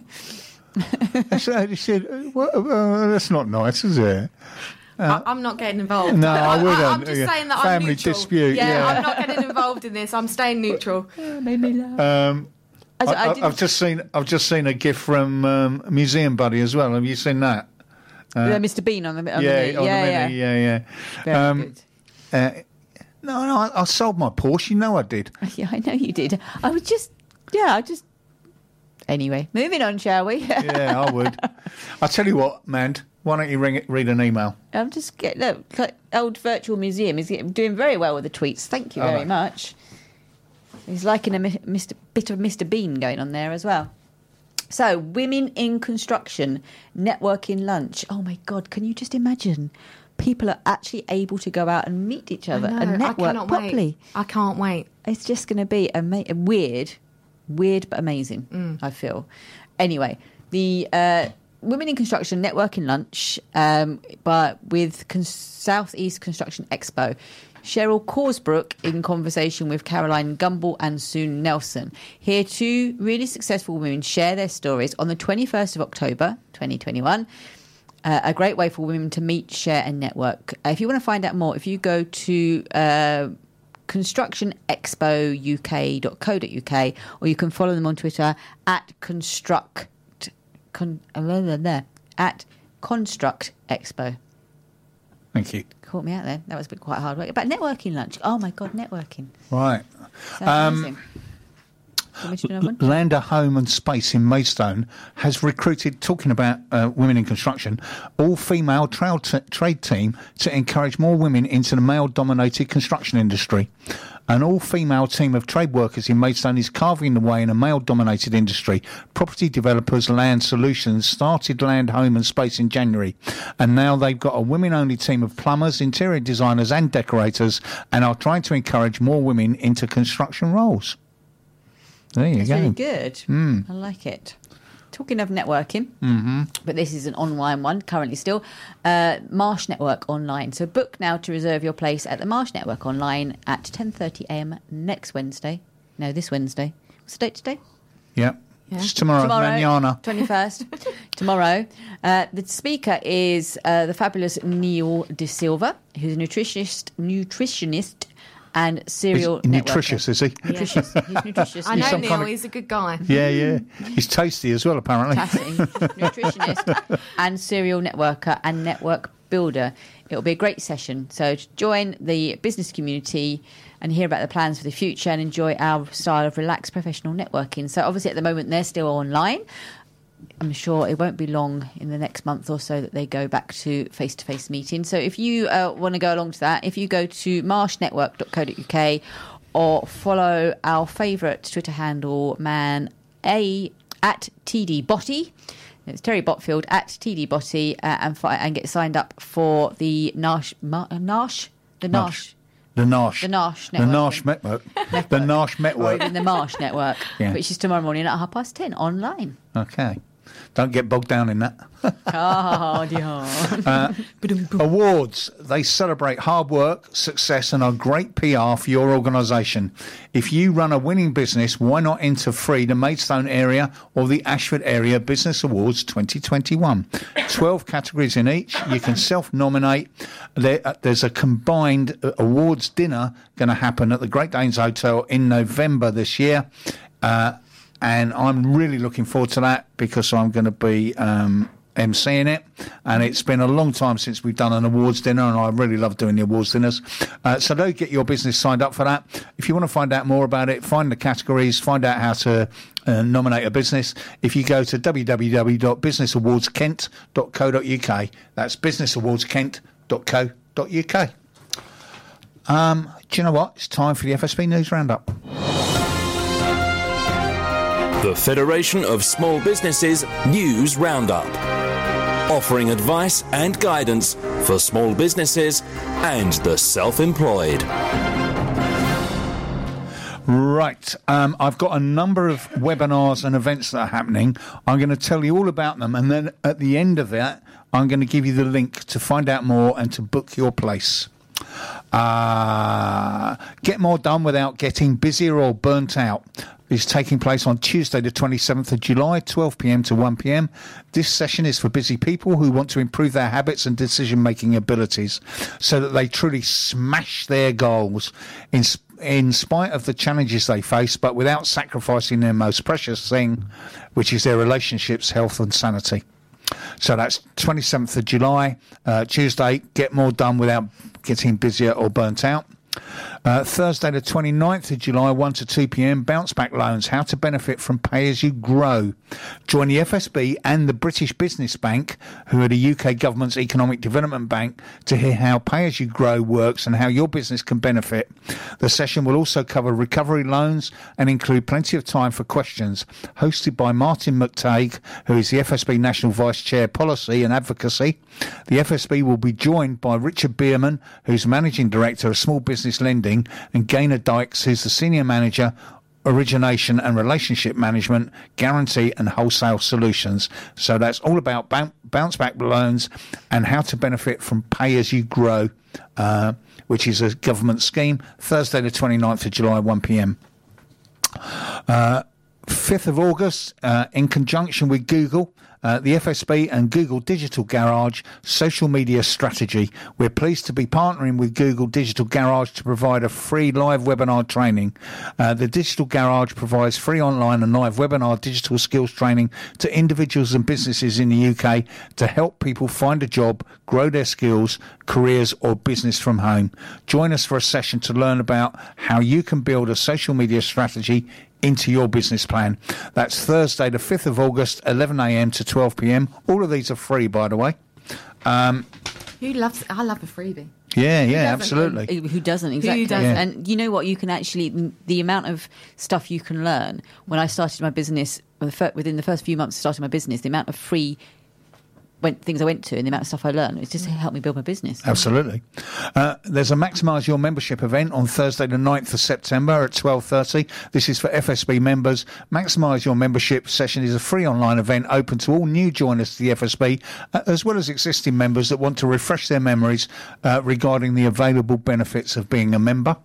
That's, uh, said, well, uh, that's not nice, is it? I, I'm not getting involved. No, I wouldn't. I, am just Yeah. saying that Family I'm neutral. dispute, yeah. I'm not getting involved in this. I'm staying neutral. Made me laugh. Um, As I I, I, didn't- I've just seen I've just seen a gift from um, Museum Buddy as well. Have you seen that? Yeah, Mister Bean on the on yeah, the mini. on yeah, the yeah. mini, yeah, yeah. Very Um, good. Uh, no, no, I, I sold my Porsche. You know I did. Yeah, I know you did. I was just, yeah, I just. Anyway, moving on, shall we? Yeah, I would. I'll tell you what, Mand. Why don't you ring it, read an email? I'm just getting look. like Old Virtual Museum is getting- doing very well with the tweets. Thank you Oh, very right. much. He's liking a mi- Mister bit of Mister Bean going on there as well. So, women in construction networking lunch. Oh my God! Can you just imagine? People are actually able to go out and meet each other I know, and I network cannot properly. wait. I can't wait. It's just going to be ama- weird, weird but amazing. Mm. I feel. Anyway, the uh, Women in Construction Networking Lunch, um, but with Con- Southeast Construction Expo. Cheryl Corsbrook in conversation with Caroline Gumbel and Sue Nelson. Here, two really successful women share their stories on the twenty-first of October, twenty twenty-one. Uh, a great way for women to meet, share and network. Uh, if you want to find out more, if you go to uh, construction expo u k dot co dot u k, or you can follow them on Twitter at construct con, uh, blah, blah, blah, at construct expo. Thank you. Caught me out there. That was a bit quite hard work. About networking lunch. Oh my God, networking. Right. Sounds Um, amazing. Want me to do another one? Lander Home and Space in Maidstone has recruited, talking about uh, women in construction, all-female tra- t- trade team to encourage more women into the male-dominated construction industry. An all-female team of trade workers in Maidstone is carving the way in a male-dominated industry. Property developers Land Solutions started Land Home and Space in January, and now they've got a women-only team of plumbers, interior designers and decorators, and are trying to encourage more women into construction roles. There you That's go. really good. Mm. I like it. Talking of networking, mm-hmm. but this is an online one currently still, uh, Marsh Network Online. So book now to reserve your place at the Marsh Network Online at ten thirty a m next Wednesday. No, this Wednesday. What's the date today? Yeah. It's tomorrow, Manana. twenty-first. Tomorrow. Uh, the speaker is uh, the fabulous Neil De Silva, who's a nutritionist, nutritionist and serial He's nutritious, is he? Nutritious. He's nutritious. I know some Neil, kind of- he's a good guy. Yeah, yeah. He's tasty as well, apparently. Tassie, nutritionist and serial networker and network builder. It'll be a great session. So to join the business community and hear about the plans for the future and enjoy our style of relaxed professional networking. So obviously at the moment they're still online. I'm sure it won't be long in the next month or so that they go back to face-to-face meetings. So if you uh, want to go along to that, if you go to marsh network dot co dot u k or follow our favourite Twitter handle, man, a at T D Botty. It's Terry Botfield at T D Botty, uh, and fi- and get signed up for the Nash, Ma- uh, Nash, the Nash, The Nash. the Nash The network. Nash Network. The Nash or Network. even the Marsh Network, Yeah. which is tomorrow morning at half past ten online. Okay. Don't get bogged down in that. Oh, dear. Awards. They celebrate hard work, success, and are great P R for your organisation. If you run a winning business, why not enter free the Maidstone area or the Ashford Area Business Awards twenty twenty-one? twelve categories in each. You can self-nominate. There, uh, there's a combined uh, awards dinner going to happen at the Great Danes Hotel in November this year. Uh, And I'm really looking forward to that because I'm going to be um, emceeing it, and it's been a long time since we've done an awards dinner, and I really love doing the awards dinners. Uh, so do get your business signed up for that. If you want to find out more about it, find the categories, find out how to uh, nominate a business. If you go to w w w dot business awards kent dot co dot u k, that's business awards kent dot co dot u k. Um, do you know what? It's time for the F S B News Roundup. The Federation of Small Businesses News Roundup, offering advice and guidance for small businesses and the self-employed. Right, um, I've got a number of webinars and events that are happening. I'm going to tell you all about them, and then at the end of that, I'm going to give you the link to find out more and to book your place. Uh, get more done without getting busier or burnt out is taking place on Tuesday the twenty-seventh of July, twelve p m to one p m. This session is for busy people who want to improve their habits and decision-making abilities so that they truly smash their goals in, in spite of the challenges they face, but without sacrificing their most precious thing, which is their relationships, health and sanity. So that's twenty-seventh of July, uh, Tuesday. Get more done without getting busier or burnt out. Uh, Thursday the twenty-ninth of July, one to two p m, Bounce Back Loans, how to benefit from Pay As You Grow. Join the F S B and the British Business Bank, who are the U K government's economic development bank, to hear how Pay As You Grow works and how your business can benefit. The session will also cover recovery loans and include plenty of time for questions, hosted by Martin McTague, who is the F S B National Vice Chair Policy and Advocacy. The F S B will be joined by Richard Bierman, who's Managing Director of Small Business Lending, and Gaynor Dykes, who's the Senior Manager, Origination and Relationship Management, Guarantee and Wholesale Solutions. So that's all about bounce back loans and how to benefit from Pay As You Grow, uh, which is a government scheme. Thursday the twenty-ninth of July, one p m. Uh, fifth of August, uh, in conjunction with Google, Uh, the F S B and Google Digital Garage social media strategy. We're pleased to be partnering with Google Digital Garage to provide a free live webinar training. Uh, the Digital Garage provides free online and live webinar digital skills training to individuals and businesses in the U K to help people find a job, grow their skills, careers or business from home. Join us for a session to learn about how you can build a social media strategy into your business plan. That's Thursday the fifth of August, eleven a m to twelve p m. All of these are free, by the way. Um, Who loves I love a freebie. Yeah, yeah, absolutely. Who doesn't, exactly. Who doesn't? Yeah. And you know what? You can actually, the amount of stuff you can learn. When I started my business, within the first few months of starting my business, the amount of free Went, things I went to and the amount of stuff I learned, it's just helped me build my business. Absolutely. Uh, there's a Maximise Your Membership event on Thursday the ninth of September at twelve thirty. This is for F S B members. Maximise Your Membership session is a free online event open to all new joiners to the F S B, uh, as well as existing members that want to refresh their memories uh, regarding the available benefits of being a member.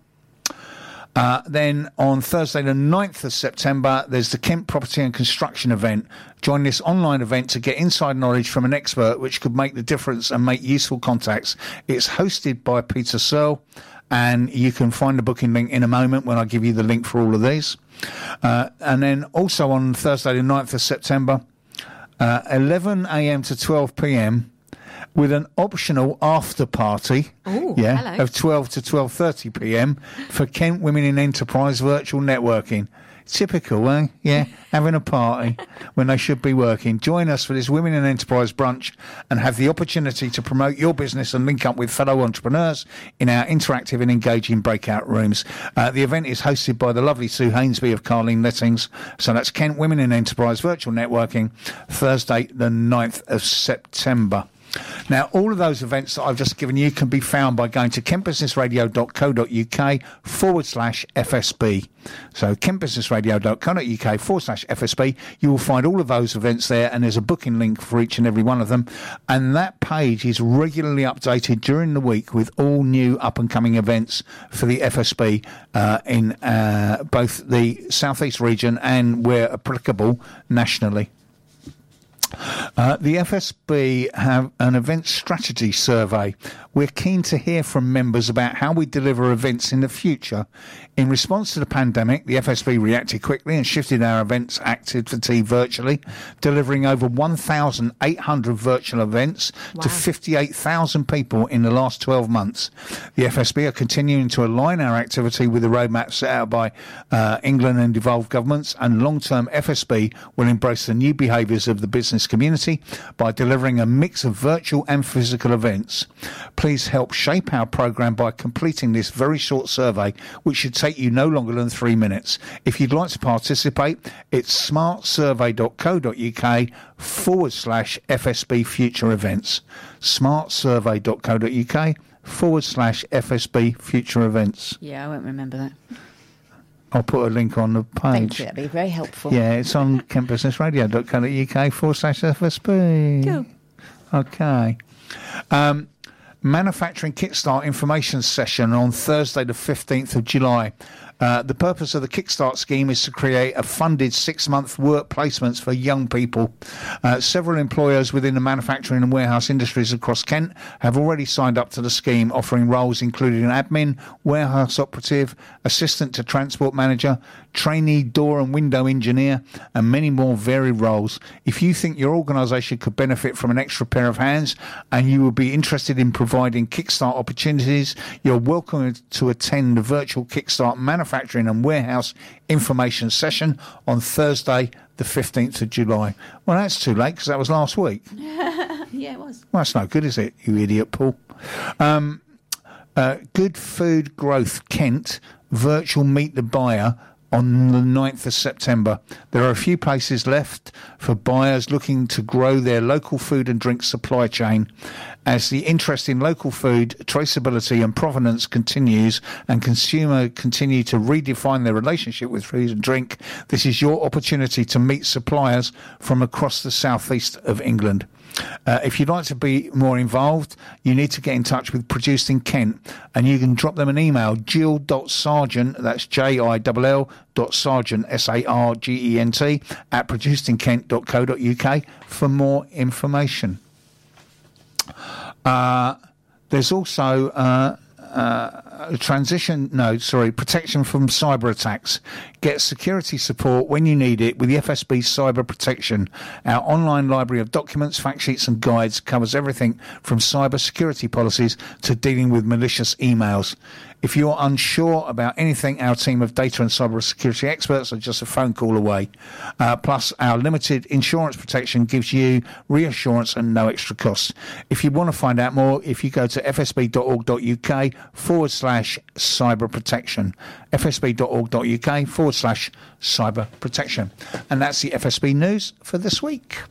Uh, then on Thursday the ninth of September, there's the Kent Property and Construction event. Join this online event to get inside knowledge from an expert which could make the difference and make useful contacts. It's hosted by Peter Searle, and you can find the booking link in a moment when I give you the link for all of these. Uh, and then also on Thursday the ninth of September, uh, eleven a m to twelve p m, with an optional after party Ooh, yeah, hello. of twelve to twelve thirty p m for Kent Women in Enterprise virtual networking. Typical, eh? Yeah, having a party when they should be working. Join us for this Women in Enterprise brunch and have the opportunity to promote your business and link up with fellow entrepreneurs in our interactive and engaging breakout rooms. Uh, the event is hosted by the lovely Sue Hainsby of Carleen Lettings. So that's Kent Women in Enterprise virtual networking, Thursday the ninth of September. Now, all of those events that I've just given you can be found by going to kentbusinessradio.co.uk forward slash FSB. So kentbusinessradio.co.uk forward slash FSB. You will find all of those events there, and there's a booking link for each and every one of them. And that page is regularly updated during the week with all new up-and-coming events for the F S B uh, in uh, both the South East region and, where applicable, nationally. Uh, the F S B have an event strategy survey. We're keen to hear from members about how we deliver events in the future. In response to the pandemic, the F S B reacted quickly and shifted our events activity virtually, delivering over one thousand eight hundred virtual events wow. to fifty-eight thousand people in the last twelve months. The F S B are continuing to align our activity with the roadmap set out by uh, England and devolved governments, and long-term F S B will embrace the new behaviours of the business community by delivering a mix of virtual and physical events. Please help shape our programme by completing this very short survey, which should take you no longer than three minutes. If you'd like to participate, it's smartsurvey.co.uk forward slash FSB future events. smartsurvey.co.uk forward slash FSB future events. Yeah, I won't remember that. I'll put a link on the page. Thank you, that'd be very helpful. Yeah, it's on kentbusinessradio.co.uk forward slash FSB. Cool. Okay. Um, Manufacturing Kickstart information session on Thursday the fifteenth of July. Uh, the purpose of the Kickstart scheme is to create a funded six-month work placements for young people. Uh, several employers within the manufacturing and warehouse industries across Kent have already signed up to the scheme, offering roles including an admin, warehouse operative, assistant to transport manager, trainee door and window engineer, and many more varied roles. If you think your organisation could benefit from an extra pair of hands and you would be interested in providing Kickstart opportunities, you're welcome to attend the virtual Kickstart manufacturing Manufacturing and Warehouse Information Session on Thursday the fifteenth of July. Well, that's too late because that was last week. Yeah, it was. Well, that's no good, is it, you idiot, Paul? Um, uh, Good Food Growth Kent, virtual Meet the Buyer on the ninth of September. There are a few places left for buyers looking to grow their local food and drink supply chain. As the interest in local food, traceability and provenance continues and consumers continue to redefine their relationship with food and drink, this is your opportunity to meet suppliers from across the southeast of England. Uh, if you'd like to be more involved, you need to get in touch with Produced in Kent, and you can drop them an email, jill.sargent, that's J I L L dot sargent, S A R G E N T, at produced in kent dot co dot uk for more information. Uh, there's also uh, uh, transition, no, sorry, protection from cyber attacks. Get security support when you need it with the F S B Cyber Protection. Our online library of documents, fact sheets and guides covers everything from cyber security policies to dealing with malicious emails. If you're unsure about anything, our team of data and cyber security experts are just a phone call away. Uh, plus, our limited insurance protection gives you reassurance and no extra costs. If you want to find out more, if you go to fsb.org.uk forward slash cyber protection, fsb.org.uk forward slash cyber protection. And that's the F S B news for this week.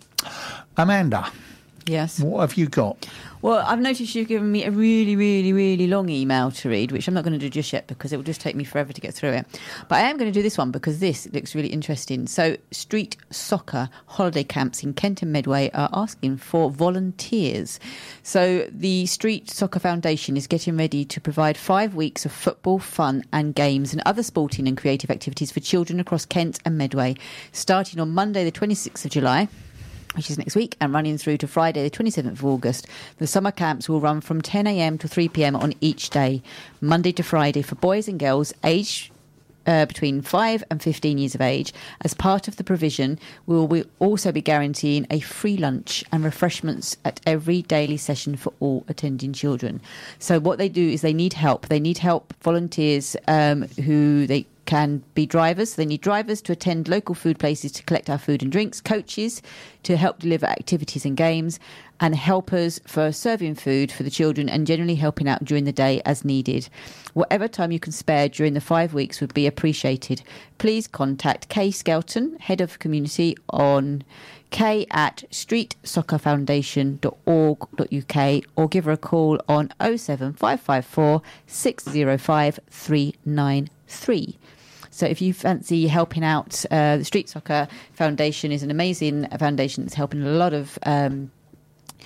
Amanda. Yes. What have you got? Well, I've noticed you've given me a really, really, really long email to read, which I'm not going to do just yet because it will just take me forever to get through it. But I am going to do this one because this looks really interesting. So street soccer holiday camps in Kent and Medway are asking for volunteers. So the Street Soccer Foundation is getting ready to provide five weeks of football, fun and games and other sporting and creative activities for children across Kent and Medway, starting on Monday the twenty-sixth of July. Which is next week, and running through to Friday the twenty-seventh of August. The summer camps will run from ten a.m. to three p.m. on each day, Monday to Friday, for boys and girls aged uh, between five and fifteen years of age. As part of the provision, we will we also be guaranteeing a free lunch and refreshments at every daily session for all attending children. So what they do is they need help. They need help, volunteers um, who they can be drivers. They need drivers to attend local food places to collect our food and drinks, coaches to help deliver activities and games, and helpers for serving food for the children and generally helping out during the day as needed. Whatever time you can spare during the five weeks would be appreciated. Please contact Kay Skelton, Head of Community, on k at street soccer foundation dot org dot uk or give her a call on oh seven five five four six oh five three nine three. So if you fancy helping out, uh, the Street Soccer Foundation is an amazing foundation that's helping a lot of um,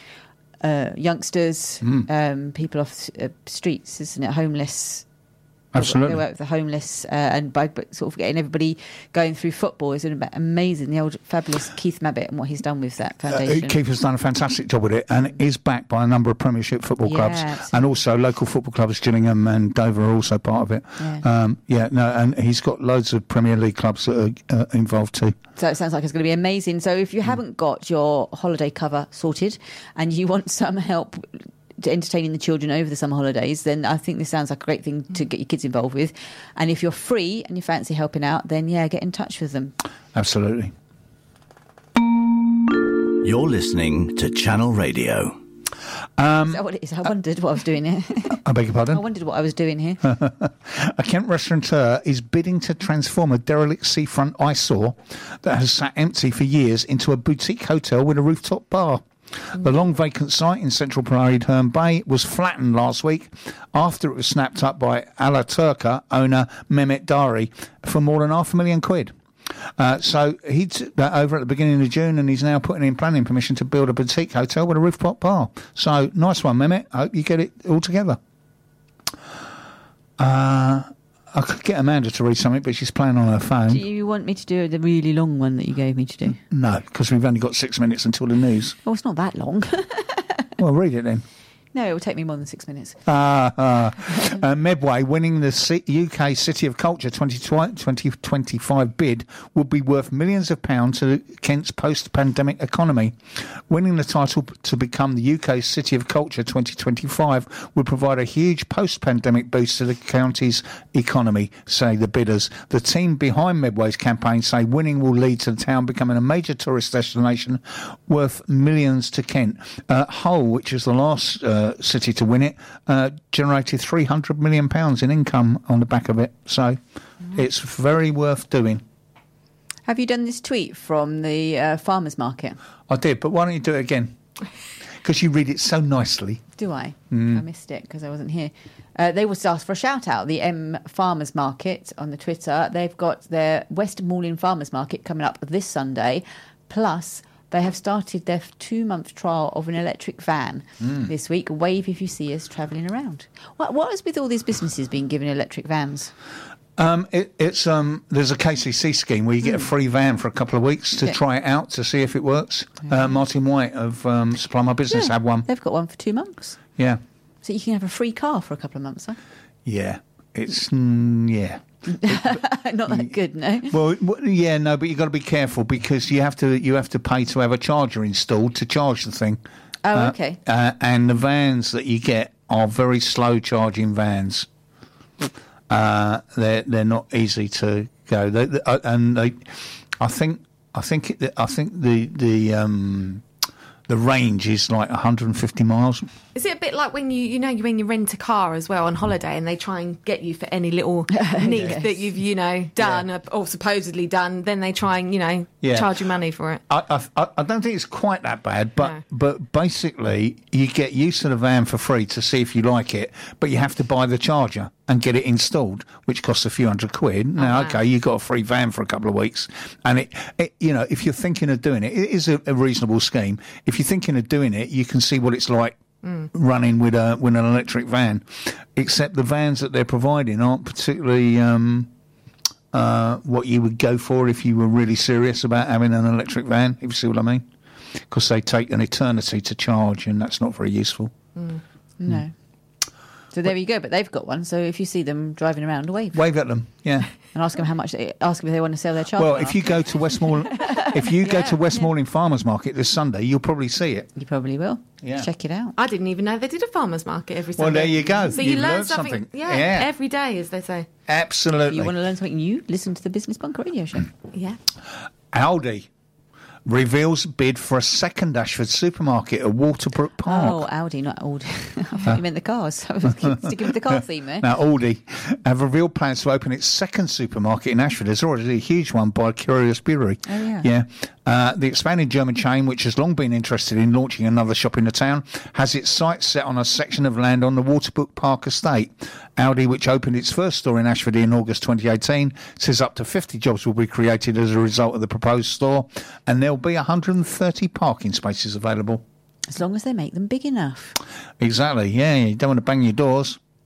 uh, youngsters, mm. um, people off uh, streets, isn't it, homeless, Absolutely. They work with the homeless, uh, and by by sort of getting everybody going through football is amazing. The old fabulous Keith Mabbitt and what he's done with that foundation. Uh, Keith has done a fantastic job with it, and it is backed by a number of Premiership football Yeah, clubs, absolutely. and also local football clubs. Gillingham and Dover are also part of it. Yeah. Um, yeah, no, and he's got loads of Premier League clubs that are uh, involved too. So it sounds like it's going to be amazing. So if you haven't got your holiday cover sorted and you want some help to entertaining the children over the summer holidays, then I think this sounds like a great thing to get your kids involved with. And if you're free and you fancy helping out, then yeah, get in touch with them. Absolutely. You're listening to Channel Radio. Um, Is that what it is? I wondered what I was doing here. I beg your pardon? I wondered what I was doing here. A Kent restaurateur is bidding to transform a derelict seafront eyesore that has sat empty for years into a boutique hotel with a rooftop bar. The long vacant site in central Parade Herne Bay was flattened last week after it was snapped up by Ala Turka owner Mehmet Dari for more than half a million quid. Uh, so he took that over at the beginning of June, and he's now putting in planning permission to build a boutique hotel with a rooftop bar. So nice one, Mehmet. I hope you get it all together. Uh, I could get Amanda to read something, but she's playing on her phone. Do you want me to do the really long one that you gave me to do? No, because we've only got six minutes until the news. Oh, it's not that long. Well, read it then. No, it will take me more than six minutes. Ah, uh, uh, Medway winning the C- U K City of Culture twenty twenty-five bid would be worth millions of pounds to Kent's post-pandemic economy. Winning the title to become the U K City of Culture twenty twenty-five would provide a huge post-pandemic boost to the county's economy, say the bidders. The team behind Medway's campaign say winning will lead to the town becoming a major tourist destination worth millions to Kent. Uh, Hull, which is the last uh, city to win it, uh, generated three hundred million pounds in income on the back of it. So mm-hmm. It's very worth doing. Have you done this tweet from the uh, farmers market? I did, but why don't you do it again? Because you read it so nicely. Do I? Mm. I missed it because I wasn't here. Uh, they was asked for a shout out. The M Farmers Market on the Twitter. They've got their West Malling Farmers Market coming up this Sunday. Plus, they have started their two-month trial of an electric van mm. this week. Wave if you see us travelling around. What, what is with all these businesses being given electric vans? Um, it, it's um, there's a K C C scheme where you get mm. a free van for a couple of weeks to yeah. try it out to see if it works. Yeah. Uh, Martin White of um, Supply My Business yeah, had one. They've got one for two months. Yeah. So you can have a free car for a couple of months, huh? Yeah. It's, mm, yeah. Not that good, no. Well, yeah, no, but you've got to be careful because you have to you have to pay to have a charger installed to charge the thing. Oh, uh, okay. Uh, and the vans that you get are very slow charging vans. Uh, they're they're not easy to go. They, they, uh, and they, I think I think it, I think the the um, the range is like one hundred fifty miles. Is it a bit like when you, you know, when you rent a car as well on holiday and they try and get you for any little nick yes. that you've, you know, done yeah. or supposedly done, then they try and, you know, yeah. charge you money for it? I, I, I don't think it's quite that bad, but, no. but basically you get used to the van for free to see if you like it, but you have to buy the charger and get it installed, which costs a few hundred quid. Now, oh, wow. okay, you got a free van for a couple of weeks. And, it, it you know, if you're thinking of doing it, it is a, a reasonable scheme. If you're thinking of doing it, you can see what it's like mm. running with a with an electric van. Except the vans that they're providing aren't particularly um, uh, what you would go for if you were really serious about having an electric van, if you see what I mean. Because they take an eternity to charge, and that's not very useful. Mm. No. Mm. So there you go, but they've got one. So if you see them driving around, wave. Wave at them, yeah. And ask them how much. They, ask them if they want to sell their charger. Well, if you go to Westmoreland, if you yeah, go to Westmoreland yeah. Farmers Market this Sunday, you'll probably see it. You probably will. Yeah. Check it out. I didn't even know they did a farmers market every Sunday. Well, there you go. So You've you learn learned something, something. Yeah, yeah, every day, as they say. Absolutely. If you want to learn something new, listen to the Business Bunker radio show. Yeah. Aldi reveals bid for a second Ashford supermarket at Waterbrook Park. Oh, Audi, not Aldi. I thought uh, you meant the cars. I was sticking with the car theme there. Now, Aldi have revealed plans to open its second supermarket in Ashford. There's already a huge one by Curious Brewery. Oh, yeah. Yeah. Uh, the expanding German chain, which has long been interested in launching another shop in the town, has its sights set on a section of land on the Waterbrook Park estate. Aldi, which opened its first store in Ashford in August twenty eighteen, says up to fifty jobs will be created as a result of the proposed store, and there'll be one hundred thirty parking spaces available. As long as they make them big enough. Exactly, yeah. You don't want to bang your doors.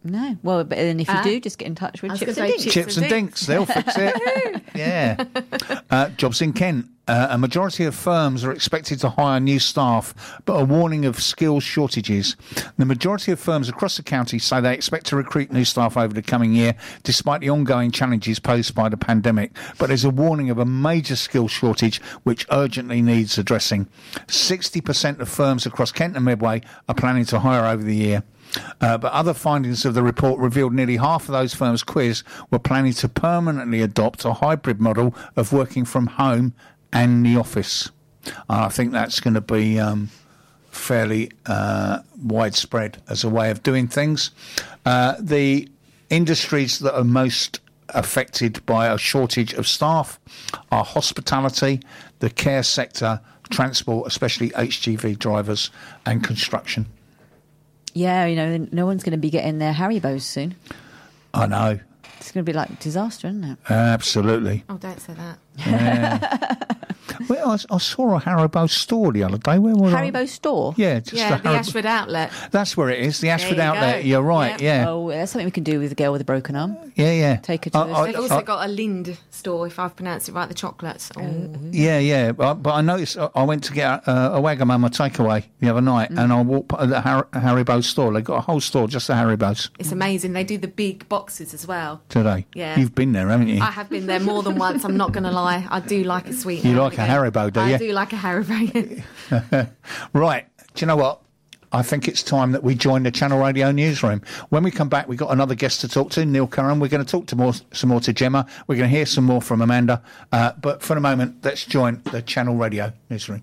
No. Well, but then if you Ah. do, just get in touch with I was Chips gonna and say Dinks. Chips and Dinks, they'll fix it. Yeah. Uh, jobs in Kent. Uh, a majority of firms are expected to hire new staff, but are warning of skills shortages. The majority of firms across the county say they expect to recruit new staff over the coming year, despite the ongoing challenges posed by the pandemic. But there's a warning of a major skill shortage, which urgently needs addressing. sixty percent of firms across Kent and Medway are planning to hire over the year. Uh, but other findings of the report revealed nearly half of those firms quizzed were planning to permanently adopt a hybrid model of working from home and the office. And I think that's going to be um, fairly uh, widespread as a way of doing things. Uh, the industries that are most affected by a shortage of staff are hospitality, the care sector, transport, especially H G V drivers, and construction. Yeah, you know, no one's going to be getting their Haribos soon. I know. It's going to be like disaster, isn't it? Absolutely. Oh, don't say that. Yeah. Well, I, I saw a Haribo store the other day. Where was I? Haribo store? Yeah, just Yeah, the, the Haribo- Ashford outlet. That's where it is, the Ashford you outlet. go. You're right, Yep. yeah. Oh, that's something we can do with the girl with the broken arm. Yeah, yeah. Take her to I- the- I- They've also I- got a Lind store, if I've pronounced it right, the chocolates. Oh. Yeah, yeah. But, but I noticed I I went to get a, a Wagamama takeaway the other night, Mm. and I walked by the Har- Haribo store. They've got a whole store just the Haribos It's amazing. They do the big boxes as well. today. Yeah. You've been there, haven't you? I have been there more than once, I'm not going to lie. I do like a sweet. You now like and a again. Haribo, do I you? do like a Haribo. Right. Do you know what? I think it's time that we join the Channel Radio newsroom. When we come back, we've got another guest to talk to, Neil Curran. We're going to talk to more, some more to Gemma. We're going to hear some more from Amanda. Uh, but for the moment, let's join the Channel Radio newsroom.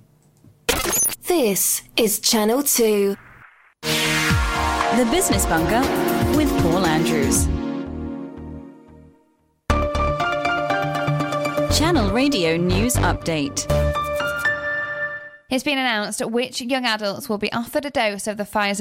This is Channel two. The Business Bunker with Paul Andrews. Channel Radio News Update. It's been announced which young adults will be offered a dose of the Pfizer